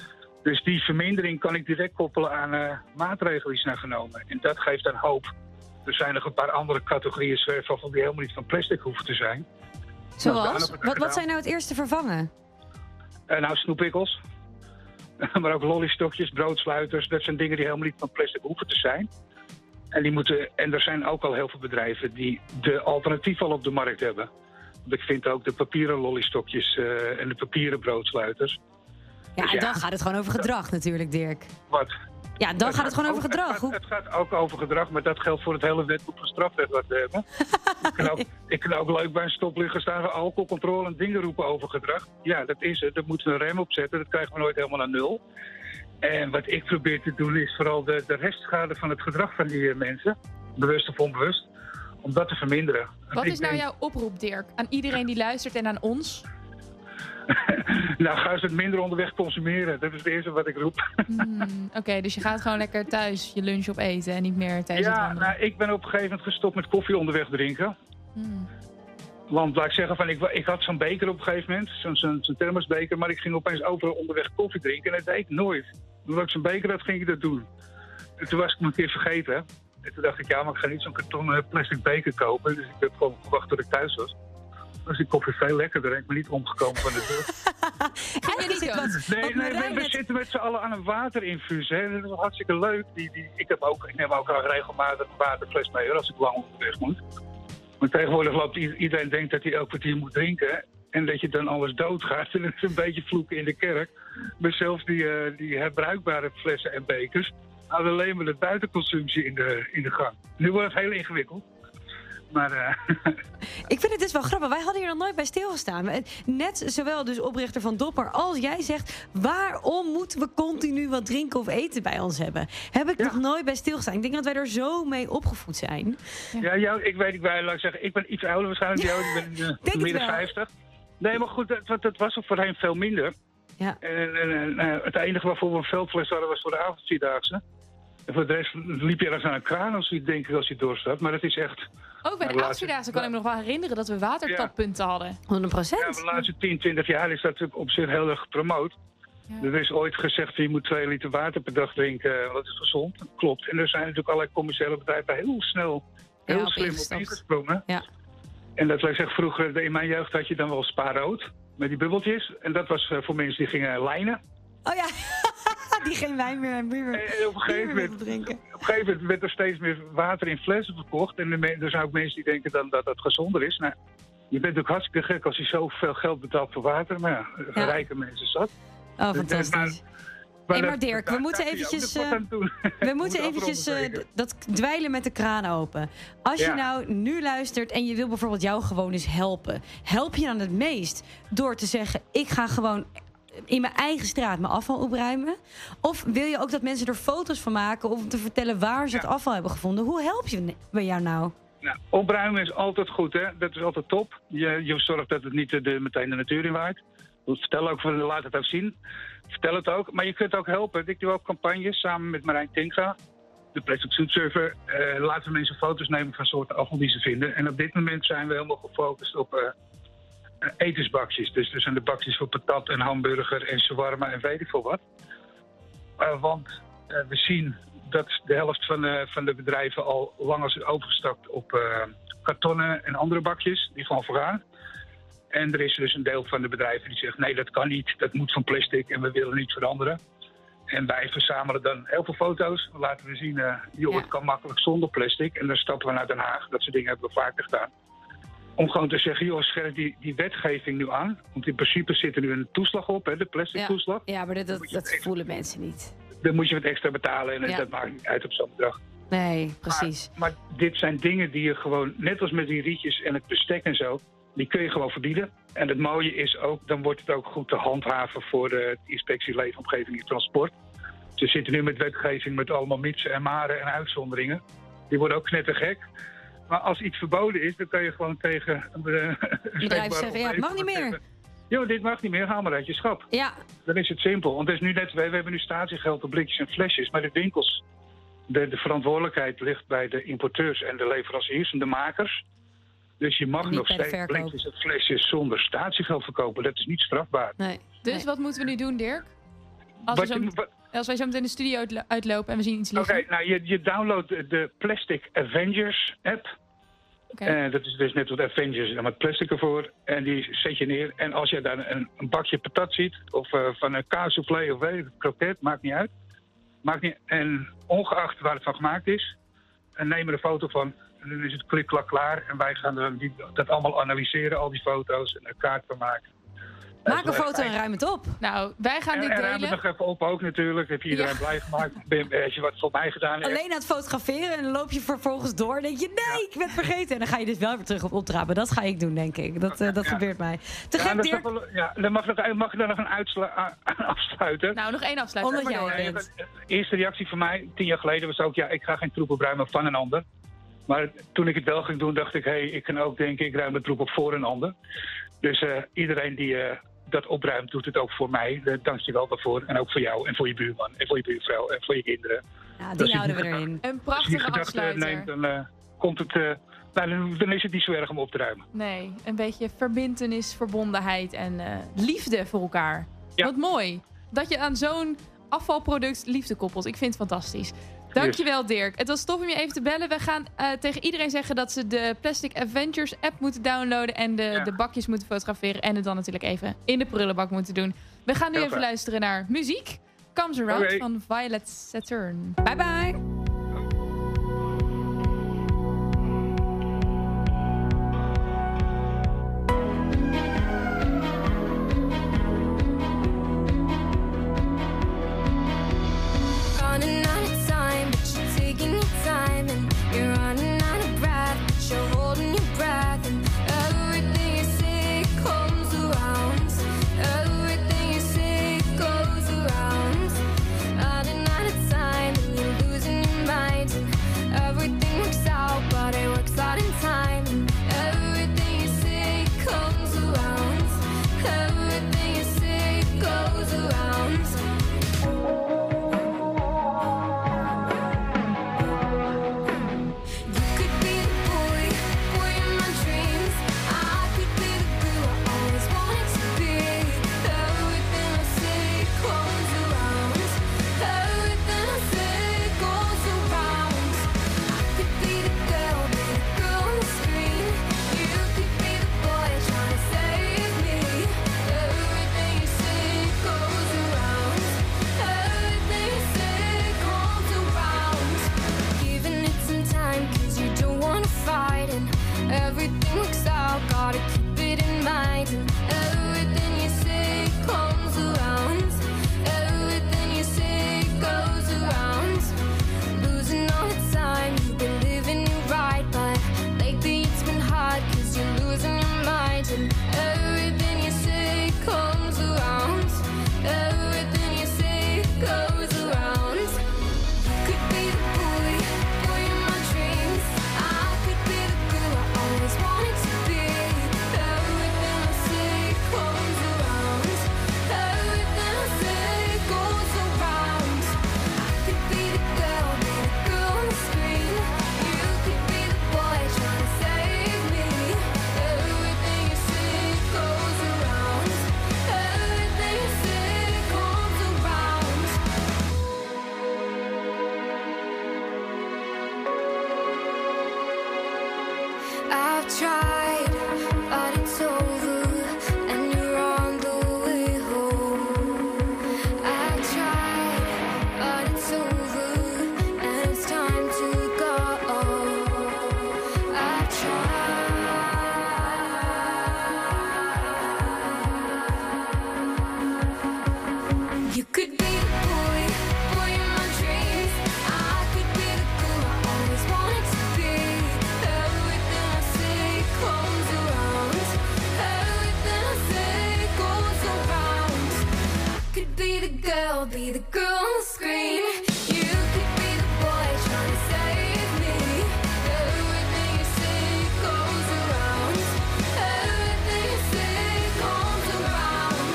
Dus die vermindering kan ik direct koppelen aan uh, maatregelen die zijn genomen. En dat geeft dan hoop. Er zijn nog een paar andere categorieën zwerfafval die helemaal niet van plastic hoeven te zijn. Zoals? Nou, wat, wat zijn nou het eerste vervangen? Uh, nou, snoepwikkels. Maar ook lollystokjes, broodsluiters. Dat zijn dingen die helemaal niet van plastic hoeven te zijn. En, die moeten, en er zijn ook al heel veel bedrijven die de alternatief al op de markt hebben. Want ik vind ook de papieren lollystokjes uh, en de papieren broodsluiters. Ja, dus en ja, dan gaat het gewoon over gedrag natuurlijk, Dirk. Wat? Ja, dan het gaat het gewoon ook, over gedrag. Het gaat, het gaat ook over gedrag, maar dat geldt voor het hele wetboek van strafrecht wat we hebben. ik, kan ook, ik kan ook leuk bij een stoplicht staan voor alcoholcontrole en dingen roepen over gedrag. Ja, dat is het. Daar moeten we een rem op zetten. Dat krijgen we nooit helemaal naar nul. En wat ik probeer te doen is vooral de, de restschade van het gedrag van die mensen, bewust of onbewust, om dat te verminderen. Wat is nou jouw oproep, Dirk, aan iedereen die luistert en aan ons? Nou, ga eens het minder onderweg consumeren. Dat is het eerste wat ik roep. Mm, Oké, okay, dus je gaat gewoon lekker thuis je lunch opeten en niet meer tijdens ja, het wandelen. Nou, ik ben op een gegeven moment gestopt met koffie onderweg drinken. Mm. Want laat ik zeggen, van, ik, ik had zo'n beker op een gegeven moment, zo'n zo, zo thermosbeker, maar ik ging opeens overal onderweg koffie drinken en dat deed ik nooit. Omdat ik zo'n beker had, ging ik dat doen. En toen was ik me een keer vergeten. En toen dacht ik, ja, maar ik ga niet zo'n kartonnen plastic beker kopen. Dus ik heb gewoon gewacht tot ik thuis was. Dus die koffie veel lekkerder. Ik ben niet omgekomen van de deur. Eigenlijk zit wat, Nee, wat nee Marijn we, we net- zitten met z'n allen aan een waterinfuus. Hè. Dat is hartstikke leuk. Die, die, ik, heb ook, ik neem ook al regelmatig een waterfles mee hoor, als ik lang onderweg moet. Maar tegenwoordig loopt i- iedereen denkt dat hij elk kwartier moet drinken. En dat je dan alles doodgaat. En dat is een beetje vloeken in de kerk. Maar zelfs die, uh, die herbruikbare flessen en bekers houden alleen maar de buitenconsumptie in de, in de gang. Nu wordt het heel ingewikkeld. Maar uh, Ik vind het dus wel grappig. Wij hadden hier nog nooit bij stilgestaan. Net zowel dus oprichter van Dopper als jij zegt... waarom moeten we continu wat drinken of eten bij ons hebben? Heb ik Ja. nog nooit bij stilgestaan. Ik denk dat wij er zo mee opgevoed zijn. ja, jou, ik weet niet bij, laat ik zeggen, ik ben iets ouder waarschijnlijk. Jou, ik ben in de Denk het midden wel. vijftig. Nee, maar goed, dat, dat was ook voorheen veel minder. Ja. En, en, en uh, het enige waarvoor we een veldfles hadden was voor de avondvierdaagse. En voor de rest liep je ergens aan een kraan als je denkt als je dorst had. Maar dat is echt... Ook bij Ja, de de Avondvierdaagse laatste- kan ik me nog wel herinneren dat we watertappunten hadden. honderd procent. Ja, de laatste tien, twintig jaar is dat natuurlijk op zich heel erg gepromoot. Ja. Er is ooit gezegd, je moet twee liter water per dag drinken, want dat is gezond. Dat klopt. En er zijn natuurlijk allerlei commerciële bedrijven heel snel, heel Ja, op slim op ingestapt. ingesprongen. Ja. En dat wil ik zeggen, vroeger in mijn jeugd had je dan wel spaarrood met die bubbeltjes. En dat was eh, voor mensen die gingen lijnen. Oh ja, die geen wijn meer en bier En op een gegeven meer moment, wilde drinken. op een gegeven moment werd er steeds meer water in flessen verkocht. En de me- er zijn ook mensen die denken dan dat dat gezonder is. Nou, je bent natuurlijk hartstikke gek als je zoveel geld betaalt voor water. Maar ja, Ja. rijke mensen zat. Oh, Dus, fantastisch. maar- Hey, maar dat- Dirk, we daar- moeten daar kun je ook eventjes, nog wat eh, aan doen. We moeten Moet eventjes eh, afronden, d- dat dweilen met de kraan open. Als je Ja. nou nu luistert en je wil bijvoorbeeld jou gewoon eens helpen. Help je dan het meest door te zeggen... ik ga gewoon in mijn eigen straat mijn afval opruimen? Of wil je ook dat mensen er foto's van maken... om te vertellen waar ze het Ja. afval hebben gevonden? Hoe help je bij jou nou? Nou, opruimen is altijd goed, hè? Dat is altijd top. Je, je zorgt dat het niet de, de- meteen de natuur in waait. Vertel ook van, laat het ook zien. Vertel het ook. Maar je kunt ook helpen. Ik doe ook campagnes samen met Marijn Tinka, de Plastic Soup Surfer. Eh, laten we mensen foto's nemen van soorten afval die ze vinden. En op dit moment zijn we helemaal gefocust op eh, eh, etensbakjes. Dus er zijn de bakjes voor patat en hamburger en shawarma en weet ik veel wat. Uh, want uh, we zien dat de helft van de, van de bedrijven al lang is overgestapt op uh, kartonnen en andere bakjes die gewoon voorgaan. En er is dus een deel van de bedrijven die zegt nee, dat kan niet, dat moet van plastic en we willen niet veranderen. En wij verzamelen dan heel veel foto's. Dan laten we zien, uh, joh, Ja. het kan makkelijk zonder plastic. En dan stappen we naar Den Haag. Dat soort dingen hebben we vaker gedaan. Om gewoon te zeggen, joh, scherp die, die wetgeving nu aan. Want in principe zit er nu een toeslag op, hè, de plastic toeslag. ja, maar dat, dat, moet je dat echt- voelen mensen niet. Dan moet je wat extra betalen en Ja. dat maakt niet uit op zo'n bedrag. Nee, precies. Maar, maar dit zijn dingen die je gewoon, net als met die rietjes en het bestek en zo, die kun je gewoon verbieden. En het mooie is ook, dan wordt het ook goed te handhaven voor de inspectie leefomgeving en transport. Ze zitten nu met wetgeving met allemaal mitsen en maren en uitzonderingen. Die worden ook knettergek. Maar als iets verboden is, dan kan je gewoon tegen een be- een Bedrijf zeggen, ja, het mag niet meer. zeggen, joh, dit mag niet meer, haal maar uit je schap. Ja, Dan is het simpel. Want het is nu net, we, we hebben nu statiegeld op blikjes en flesjes, maar de winkels, de, de verantwoordelijkheid ligt bij de importeurs en de leveranciers en de makers. Dus je mag Niet nog bij de steeds verkoop. blikjes en flesjes zonder statiegeld verkopen. Dat is niet strafbaar. nee. Dus Nee. wat moeten we nu doen, Dirk? Als, we Wat zo, je- wat- als wij zo meteen de studio uitlo- uitlopen en we zien iets Oké, liggen. nou je, je downloadt de, de Plastic Avengers app. Oké. Eh, dat is dus net wat Avengers en met plastic ervoor. En die zet je neer. En als je daar een, een bakje patat ziet, of uh, van een kaassoufflé of weet ik, kroket, maakt niet uit. Maakt niet, en ongeacht waar het van gemaakt is, en neem er een foto van. En dan is het klik-klak klaar. En wij gaan dan die, dat allemaal analyseren, al die foto's, en een kaart van maken. Maak een Eh, foto en ruim het op. Nou, wij gaan En, dit en ruim het delen. nog even op ook natuurlijk. Heb je iedereen Ja. blij gemaakt? Ben, als je wat voor mij gedaan hebt. Alleen aan het fotograferen en dan loop je vervolgens door. En denk je, nee, ik ben het vergeten. En dan ga je dus wel weer terug op optrappen. Dat ga ik doen, denk ik. Dat, eh, dat Ja. gebeurt mij. Te Ja, gek, dat is Dirk. toch wel- ja, dan mag, nog, mag ik daar nog een uitsla- aan afsluiten? Nou, nog één afsluiter. Omdat Maar jij door. er bent. De eerste reactie van mij, tien jaar geleden, was ook... ja, ik ga geen troep opruimen van een ander. Maar toen ik het wel ging doen, dacht ik... hé, hey, ik kan ook denken, ik ruim de troep op voor een ander. Dus uh, iedereen die uh, dat opruimt, doet het ook voor mij. Uh, dank je wel daarvoor. En ook voor jou, en voor je buurman, en voor je buurvrouw, en voor je kinderen. Ja, Als die je houden we die erin. Een Als je die prachtige gedachte afsluiter. neemt, dan uh, komt het... Uh, nou, dan, dan is het niet zo erg om op te ruimen. Nee, een beetje verbintenis, verbondenheid en eh, liefde voor elkaar. Ja. Wat mooi. Dat je aan zo'n afvalproduct liefde koppelt. Ik vind het fantastisch. Dankjewel Dirk. Het was tof om je even te bellen. We gaan uh, tegen iedereen zeggen dat ze de Plastic Adventures app moeten downloaden. En de, Ja. de bakjes moeten fotograferen. En het dan natuurlijk even in de prullenbak moeten doen. We gaan nu Heel even fijn. luisteren naar muziek. Comes Around Oké. van Violet Saturn. Bye bye. Running out of time, but you're taking your time, and you're running out of breath, but you're holding your breath, and everything you say comes around. Everything you say goes around. Running out of time, and you're losing your mind, and everything works out, but it works out in time. And everything you say comes around. Everything you say goes around. You could be the boy, boy in my dreams. I could be the girl I always wanted to be. Everything I say comes around. Everything I say goes around. I could be the girl, be the girl on the screen. You could be the boy trying to save me. Everything you say goes around. Everything you say comes around. Giving it some time, cause you don't wanna fight, and everything works out, gotta keep it in mind. And everything you say comes around. Everything you say goes around. Losing all the time, you've been living it right, but lately it's been hard, cause you're losing your mind. And everything you say comes around. Everything you say goes around. Could be the boy, boy in my dreams. I could be the girl I always wanted to be. Everything I say comes around. Everything I say goes around. I could be the girl, be the girl on the screen. You could be the boy trying to save me. Everything you say goes around. Everything you say comes around. I've tried, but it's over, and you're on the way home. I've tried, but it's over, and it's time to go. I've tried. You could be the boy, boy in my dreams. I could be the girl I always wanted to be. Everything I say comes around. Everything I say goes around. I could be the girl, be the girl on the screen. You could be the boy trying to save me. Everything you say goes around. Everything you say comes around.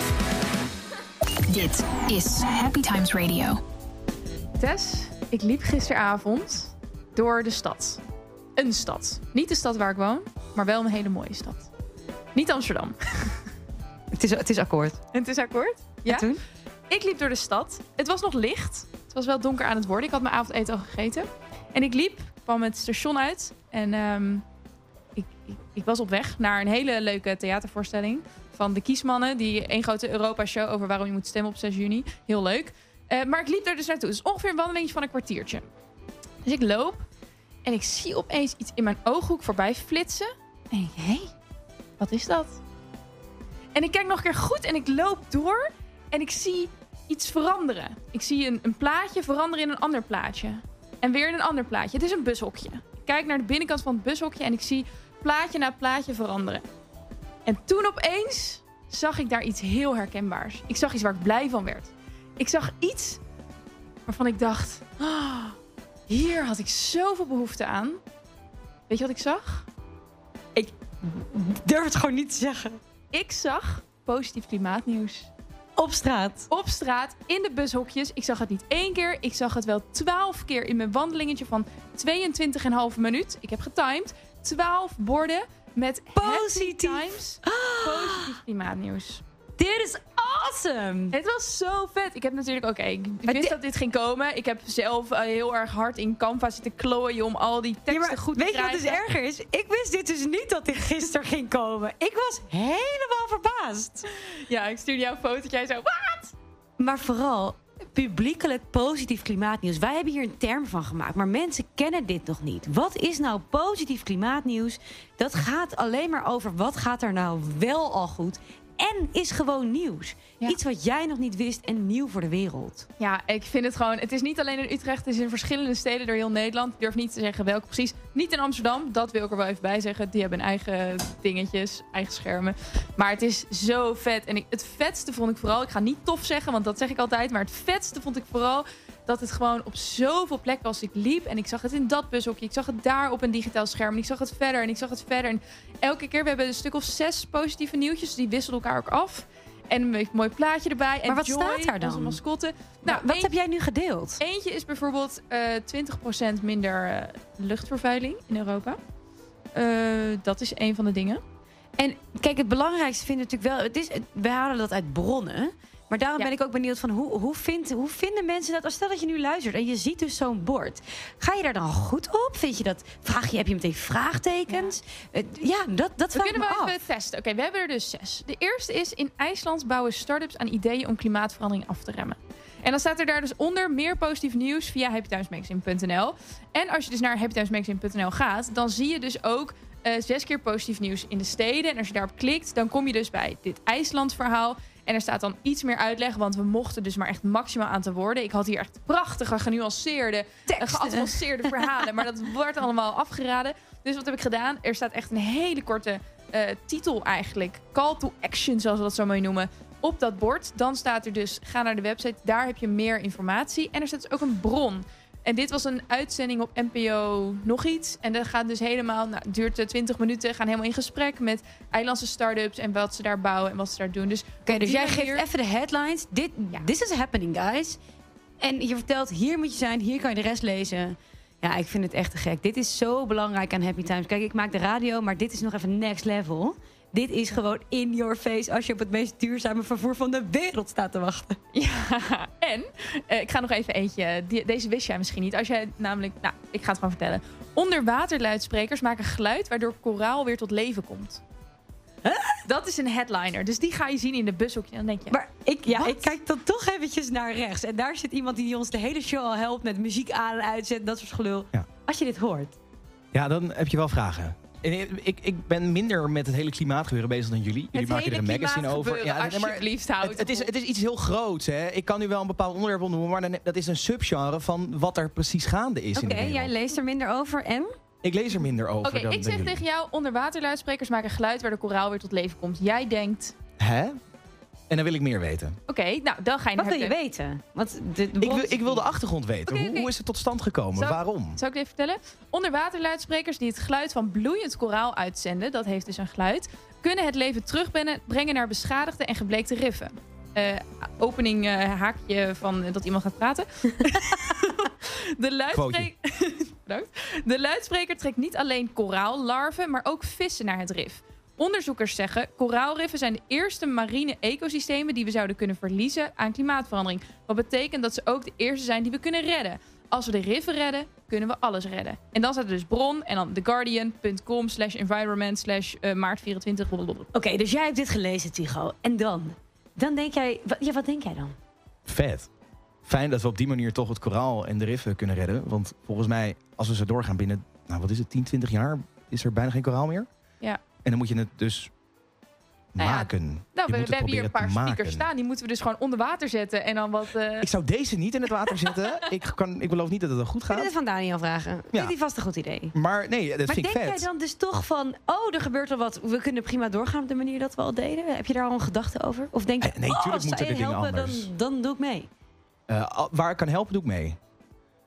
Dit is Happy Times Radio. Tess, ik liep gisteravond door de stad. Een stad. Niet de stad waar ik woon, maar wel een hele mooie stad. Niet Amsterdam. Het is, het is akkoord. En het is akkoord? Ja. En toen? Ik liep door de stad. Het was nog licht. Het was wel donker aan het worden. Ik had mijn avondeten al gegeten. En ik liep, kwam het station uit. En ehm, ik, ik, ik was op weg naar een hele leuke theatervoorstelling van de Kiesmannen. Die één grote Europa-show over waarom je moet stemmen op zes juni. Heel leuk. Uh, maar ik liep er dus naartoe. Dus ongeveer een wandelingetje van een kwartiertje. Dus ik loop en ik zie opeens iets in mijn ooghoek voorbij flitsen. En ik denk, hé, wat is dat? En ik kijk nog een keer goed en ik loop door en ik zie iets veranderen. Ik zie een, een plaatje veranderen in een ander plaatje. En weer in een ander plaatje. Het is een bushokje. Ik kijk naar de binnenkant van het bushokje en ik zie plaatje na plaatje veranderen. En toen opeens zag ik daar iets heel herkenbaars. Ik zag iets waar ik blij van werd. Ik zag iets waarvan ik dacht, oh, hier had ik zoveel behoefte aan. Weet je wat ik zag? Ik durf het gewoon niet te zeggen. Ik zag positief klimaatnieuws. Op straat. Op straat, in de bushokjes. Ik zag het niet één keer. Ik zag het wel twaalf keer in mijn wandelingetje van tweeëntwintig komma vijf minuut. Ik heb getimed. twaalf borden met Positief. Happy Times. Positief klimaatnieuws. Dit is awesome. Het was zo vet. Ik heb natuurlijk, oké, ik Maar wist di- dat dit ging komen. Ik heb zelf uh, heel erg hard in Canva zitten klooien om al die Ja, teksten maar goed weet te je wat krijgen. dus erger is? Ik wist dit dus niet dat dit gisteren ging komen. Ik was helemaal verbaasd. Ja, ik stuurde jou een fotootje. Jij zo, wat? Maar vooral publiekelijk positief klimaatnieuws. Wij hebben hier een term van gemaakt, maar mensen kennen dit nog niet. Wat is nou positief klimaatnieuws? Dat gaat alleen maar over wat gaat er nou wel al goed en is gewoon nieuws. Ja. Iets wat jij nog niet wist en nieuw voor de wereld. Ja, ik vind het gewoon... Het is niet alleen in Utrecht, het is in verschillende steden door heel Nederland. Ik durf niet te zeggen welke precies. Niet in Amsterdam, dat wil ik er wel even bij zeggen. Die hebben eigen dingetjes, eigen schermen. Maar het is zo vet. En ik, het vetste vond ik vooral... Ik ga niet tof zeggen, want dat zeg ik altijd. Maar het vetste vond ik vooral dat het gewoon op zoveel plekken was. Ik liep en ik zag het in dat bushokje. Ik zag het daar op een digitaal scherm. En ik zag het verder en ik zag het verder. En elke keer, we hebben een stuk of zes positieve nieuwtjes. Die wisselen elkaar ook af. En een mooi plaatje erbij. En Maar wat Joy, staat daar dan? onze mascotte. Nou, Nou, wat eentje- heb jij nu gedeeld? Eentje is bijvoorbeeld eh twintig procent minder eh, luchtvervuiling in Europa. Eh, dat is een van de dingen. En kijk, het belangrijkste vind ik natuurlijk wel... Het is, we halen dat uit bronnen. Maar daarom Ja. ben ik ook benieuwd van hoe, hoe, vindt, hoe vinden mensen dat? Als stel dat je nu luistert en je ziet dus zo'n bord. Ga je daar dan goed op? Vind je dat? Vraag je, heb je meteen vraagtekens? Ja, ja dat, dat We vraag ik kunnen me wel af. even testen. Oké, we hebben er dus zes. De eerste is: in IJsland bouwen start-ups aan ideeën om klimaatverandering af te remmen. En dan staat er daar dus onder meer positief nieuws via happy times magazine punt n l. En als je dus naar happy times magazine punt n l gaat, dan zie je dus ook eh, zes keer positief nieuws in de steden. En als je daarop klikt, dan kom je dus bij dit IJsland verhaal. En er staat dan iets meer uitleg, want we mochten dus maar echt maximaal aantal woorden. Ik had hier echt prachtige, genuanceerde, eh, Teksten. geavanceerde verhalen. Maar dat wordt allemaal afgeraden. Dus wat heb ik gedaan? Er staat echt een hele korte eh, titel eigenlijk. Call to action, zoals we dat zo mooi noemen. Op dat bord. Dan staat er dus, ga naar de website. Daar heb je meer informatie. En er staat dus ook een bron. En dit was een uitzending op N P O nog iets. En dat gaat dus helemaal, nou, het duurt eh, twintig minuten. Gaan helemaal in gesprek met eilandse start-ups. En wat ze daar bouwen en wat ze daar doen. Dus, Oké, dus die jij geeft manier- even de headlines. Dit, Ja. This is happening, guys. En je vertelt, hier moet je zijn, hier kan je de rest lezen. Ja, ik vind het echt te gek. Dit is zo belangrijk aan Happy Times. Kijk, ik maak de radio, maar dit is nog even next level. Dit is gewoon in your face als je op het meest duurzame vervoer van de wereld staat te wachten. Ja, en eh, ik ga nog even eentje. Die, deze wist jij misschien niet. Als jij namelijk, nou, ik ga het gewoon vertellen. Onderwaterluidsprekers maken geluid waardoor koraal weer tot leven komt. Dat is een headliner. Dus die ga je zien in de bushokje. Dan denk je, Maar ik, ja, Wat? ik kijk dan toch eventjes naar rechts. En daar zit iemand die ons de hele show al helpt met muziek aan en uitzet, dat soort gelul. Ja. Als je dit hoort. Ja, dan heb je wel vragen. En ik, ik ben minder met het hele klimaatgebeuren bezig dan jullie. Jullie het maken er hele een magazine over. klimaatgebeuren, nee, maar alsjeblieft, houd het, het, is, op. het is iets heel groots. Hè? Ik kan nu wel een bepaald onderwerp opnoemen, maar dan, dat is een subgenre van wat er precies gaande is in Oké, de wereld. jij leest er minder over en? Ik lees er minder over Oké, dan ik dan zeg jullie. tegen jou, onderwaterluidsprekers maken geluid waardoor koraal weer tot leven komt. Jij denkt, Hè? En dan wil ik meer weten. oké, nou dan ga je Wat naar wil je de- weten? Want de, de Ik bron- wil, ik wil de achtergrond weten. Oké, hoe, oké. hoe is het tot stand gekomen? Zal- Waarom? Zal ik het even vertellen? Onderwaterluidsprekers die het geluid van bloeiend koraal uitzenden, dat heeft dus een geluid, kunnen het leven terugbrengen naar beschadigde en gebleekte riffen. Eh, opening eh, haakje van eh, dat iemand gaat praten. De luidspreker... Bedankt. De luidspreker trekt niet alleen koraallarven, maar ook vissen naar het rif. Onderzoekers zeggen, koraalriffen zijn de eerste marine ecosystemen die we zouden kunnen verliezen aan klimaatverandering. Wat betekent dat ze ook de eerste zijn die we kunnen redden. Als we de riffen redden, kunnen we alles redden. En dan staat er dus bron en dan theguardian punt com slash environment slash maart vierentwintig. Oké, dus jij hebt dit gelezen, Tycho. En dan? Dan denk jij... wa- Ja, wat denk jij dan? Vet. Fijn dat we op die manier toch het koraal en de riffen kunnen redden. Want volgens mij, als we zo doorgaan binnen, nou wat is het, tien, twintig jaar, is er bijna geen koraal meer. Ja. En dan moet je het dus Nou ja, maken. Nou, Je we, moet we het hebben hier een paar proberen te speakers maken. staan. Die moeten we dus gewoon onder water zetten. En dan wat... eh, Ik zou deze niet in het water zetten. ik, kan, ik geloof niet dat het dan goed Kun je gaat. dit van Daniel vragen? Vindt hij vast een goed idee? Maar nee, dat Maar vind ik denk vet. jij dan dus toch van... Oh, er gebeurt al wat. We kunnen prima doorgaan op de manier dat we al deden. Heb je daar al een gedachte over? Of denk je... Eh, nee, oh, tuurlijk als moeten zij de dingen helpen, anders. Dan, dan doe ik mee. Uh, al- waar ik kan helpen, doe ik mee.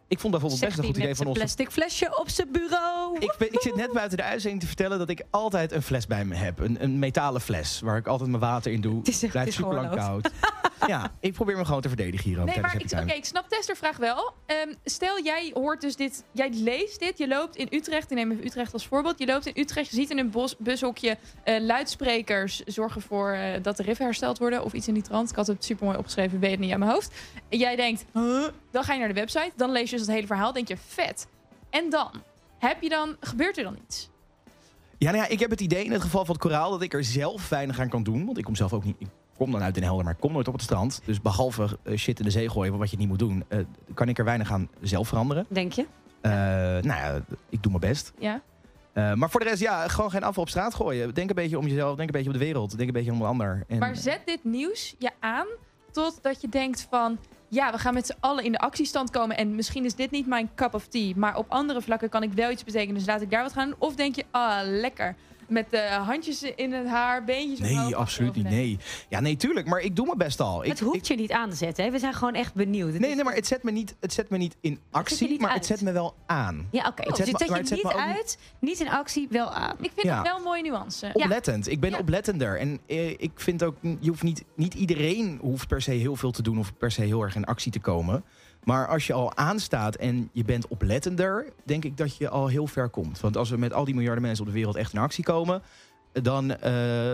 Ik vond bijvoorbeeld Zegt best een hij goed idee met van zijn ons. plastic flesje op zijn bureau. Ik, ben, ik zit net buiten de uitzending te vertellen dat ik altijd een fles bij me heb. Een, een metalen fles waar ik altijd mijn water in doe. Het is echt- Blijft het is super lang gewoon koud. Ja, ik probeer me gewoon te verdedigen hier ook Nee, tijdens maar ik, Happy oké, Time. ik snap Tess vraag wel. Ehm, stel, jij hoort dus dit, jij leest dit, je loopt in Utrecht, ik neem even Utrecht als voorbeeld. Je loopt in Utrecht, je ziet in een bos, bushokje eh, luidsprekers zorgen voor eh, dat de riffen hersteld worden of iets in die trant. Ik had het super mooi opgeschreven, weet het niet aan mijn hoofd. En jij denkt, huh? Dan ga je naar de website, dan lees je dus het hele verhaal, denk je, vet. En dan, heb je dan, gebeurt er dan iets? Ja, nou ja, ik heb het idee in het geval van het koraal dat ik er zelf weinig aan kan doen. Want ik kom zelf ook niet. Ik kom dan uit Den Helder, maar ik kom nooit op het strand. Dus behalve eh, shit in de zee gooien, wat je niet moet doen, eh, kan ik er weinig aan zelf veranderen. Denk je? Eh, nou ja, ik doe mijn best. Ja. Eh, maar voor de rest, ja, gewoon geen afval op straat gooien. Denk een beetje om jezelf, denk een beetje op de wereld, denk een beetje om een ander. En, Maar zet dit nieuws je aan totdat je denkt van, ja, we gaan met z'n allen in de actiestand komen en misschien is dit niet mijn cup of tea, maar op andere vlakken kan ik wel iets betekenen, dus laat ik daar wat gaan doen. Of denk je, ah, lekker. Met de handjes in het haar, beentjes omhoog. Nee, absoluut niet. Nee. Ja, nee, tuurlijk. Maar ik doe mijn best al. Ik, Het hoeft ik- je niet aan te zetten. Hè? We zijn gewoon echt benieuwd. Het nee, is- nee, maar het zet me niet, het zet me niet in zet je actie, niet maar uit. het zet me wel aan. Ja, oké. Het Dus zet je me- zet maar je het zet niet me ook uit, niet in actie, wel aan. Ik vind Ja. het wel een mooie nuance. Oplettend. Ik ben Ja. oplettender. En eh, ik vind ook, je hoeft niet, niet iedereen hoeft per se heel veel te doen of per se heel erg in actie te komen. Maar als je al aanstaat en je bent oplettender, denk ik dat je al heel ver komt. Want als we met al die miljarden mensen op de wereld echt in actie komen, dan uh,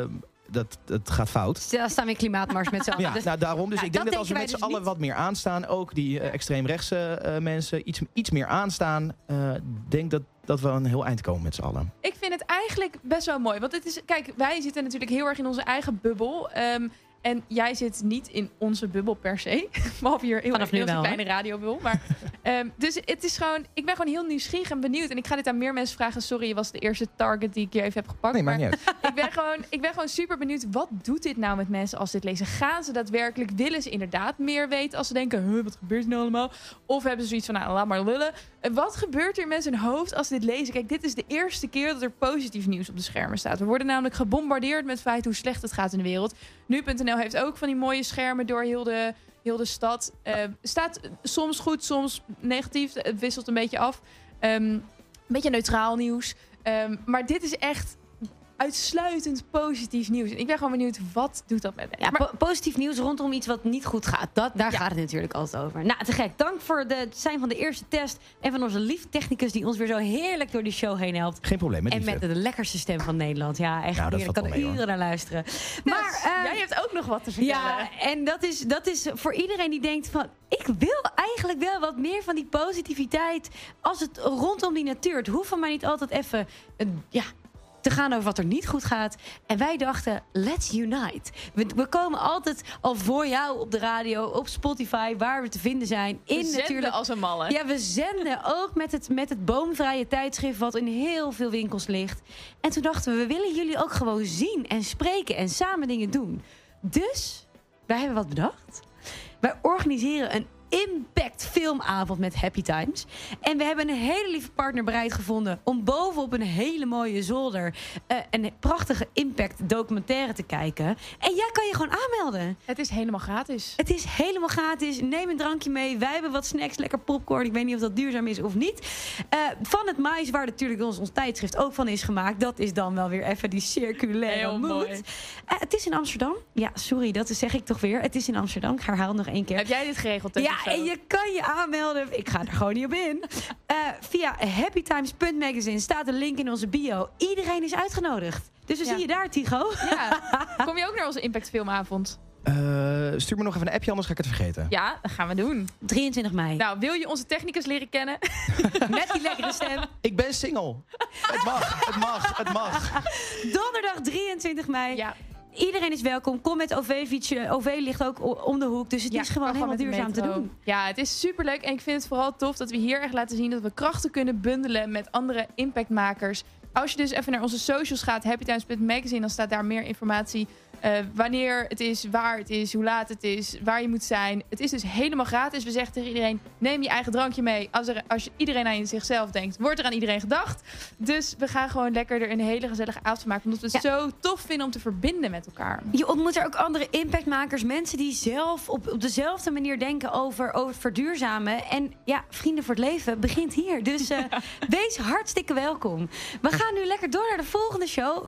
dat, dat gaat fout. Dan staan we in klimaatmars met z'n allen. Ja, Dus- nou daarom. Dus Nou, ik denk dat dat als we denken met wij z'n dus allen niet. wat meer aanstaan, ook die uh, extreemrechtse uh, mensen iets, iets meer aanstaan, uh, denk dat, dat we een heel eind komen met z'n allen. Ik vind het eigenlijk best wel mooi. Want het is, kijk, wij zitten natuurlijk heel erg in onze eigen bubbel. Um, en jij zit niet in onze bubbel per se. Behalve hier heel Vanaf erg nu in onze wel, kleine radiobubbel. Maar, um, dus het is gewoon, ik ben gewoon heel nieuwsgierig en benieuwd. En ik ga dit aan meer mensen vragen. Sorry, je was de eerste target die ik hier even heb gepakt. Nee, maar maakt niet uit. ik ben, gewoon, ik ben gewoon super benieuwd. Wat doet dit nou met mensen als ze dit lezen? Gaan ze daadwerkelijk, willen ze inderdaad meer weten als ze denken, huh, wat gebeurt er nou allemaal? Of hebben ze zoiets van, nou, laat maar lullen. En wat gebeurt er in mensen hoofd als ze dit lezen? Kijk, dit is de eerste keer dat er positief nieuws op de schermen staat. We worden namelijk gebombardeerd met het feit hoe slecht het gaat in de wereld. Nu punt n l heeft ook van die mooie schermen door heel de, heel de stad. Uh, staat soms goed, soms negatief. Het wisselt een beetje af. Um, een beetje neutraal nieuws. Um, maar dit is echt uitsluitend positief nieuws. En ik ben gewoon benieuwd, wat doet dat met mensen? Ja, Maar- po- positief nieuws rondom iets wat niet goed gaat. Dat, daar Ja. gaat het natuurlijk altijd over. Nou, te gek. Dank voor de- het zijn van de eerste test. En van onze lief technicus die ons weer zo heerlijk door die show heen helpt. Geen probleem met En liefde. met de lekkerste stem van Nederland. Ja, echt. Nou, dat heerlijk. valt Ik wel kan er mee, hoor. uren naar luisteren. Maar eh, jij hebt ook nog wat te vertellen. ja, en dat is, dat is voor iedereen die denkt van, ik wil eigenlijk wel wat meer van die positiviteit als het rondom die natuur. Het hoeft van mij niet altijd even een, ja, te gaan over wat er niet goed gaat. En wij dachten, let's unite. We, we komen altijd al voor jou op de radio, op Spotify, waar we te vinden zijn. We In zenden natuurlijk. als een malle. Ja, we zenden ook met het, met het boomvrije tijdschrift wat in heel veel winkels ligt. En toen dachten we, we willen jullie ook gewoon zien en spreken en samen dingen doen. Dus, wij hebben wat bedacht. Wij organiseren een Impact filmavond met Happy Times. En we hebben een hele lieve partner bereid gevonden om bovenop een hele mooie zolder uh, een prachtige Impact documentaire te kijken. En jij kan je gewoon aanmelden. Het is helemaal gratis. Het is helemaal gratis. Neem een drankje mee. Wij hebben wat snacks, lekker popcorn. Ik weet niet of dat duurzaam is of niet. Uh, van het mais, waar natuurlijk ons, ons tijdschrift ook van is gemaakt. Dat is dan wel weer even die circulaire Heel moed. mooi. Uh, het is in Amsterdam. Ja, sorry, dat is, zeg ik toch weer. Het is in Amsterdam. Ik herhaal het nog één keer. Heb jij dit geregeld? Tess, Ja, of zo? en je kan je aanmelden. Ik ga er gewoon niet op in. Uh, via happytimes punt magazine staat een link in onze bio. Iedereen is uitgenodigd. Dus we Ja. zien je daar, Tigo. Ja. Kom je ook naar onze Impact filmavond? Uh, stuur me nog even een appje, anders ga ik het vergeten. Ja, dat gaan we doen. drieëntwintig mei. Nou, wil je onze technicus leren kennen? Met die lekkere stem. Ik ben single. Het mag, het mag, het mag. Donderdag drieëntwintig mei. Ja. Iedereen is welkom. Kom met O V-fietsje. O V ligt ook o- om de hoek. Dus het Ja, is gewoon kan helemaal met de duurzaam te metro. doen. Ja, het is superleuk. En ik vind het vooral tof dat we hier echt laten zien dat we krachten kunnen bundelen met andere impactmakers. Als je dus even naar onze socials gaat, happytimes punt magazine, dan staat daar meer informatie Uh, wanneer het is, waar het is, hoe laat het is, waar je moet zijn. Het is dus helemaal gratis. We zeggen tegen iedereen, neem je eigen drankje mee. Als, er, als je iedereen aan zichzelf denkt, wordt er aan iedereen gedacht. Dus we gaan gewoon lekker er een hele gezellige avond van maken. Omdat we het Ja. zo tof vinden om te verbinden met elkaar. Je ontmoet er ook andere impactmakers. Mensen die zelf op, op dezelfde manier denken over, over het verduurzamen. En ja, Vrienden voor het Leven begint hier. Dus uh, wees hartstikke welkom. We gaan nu lekker door naar de volgende show.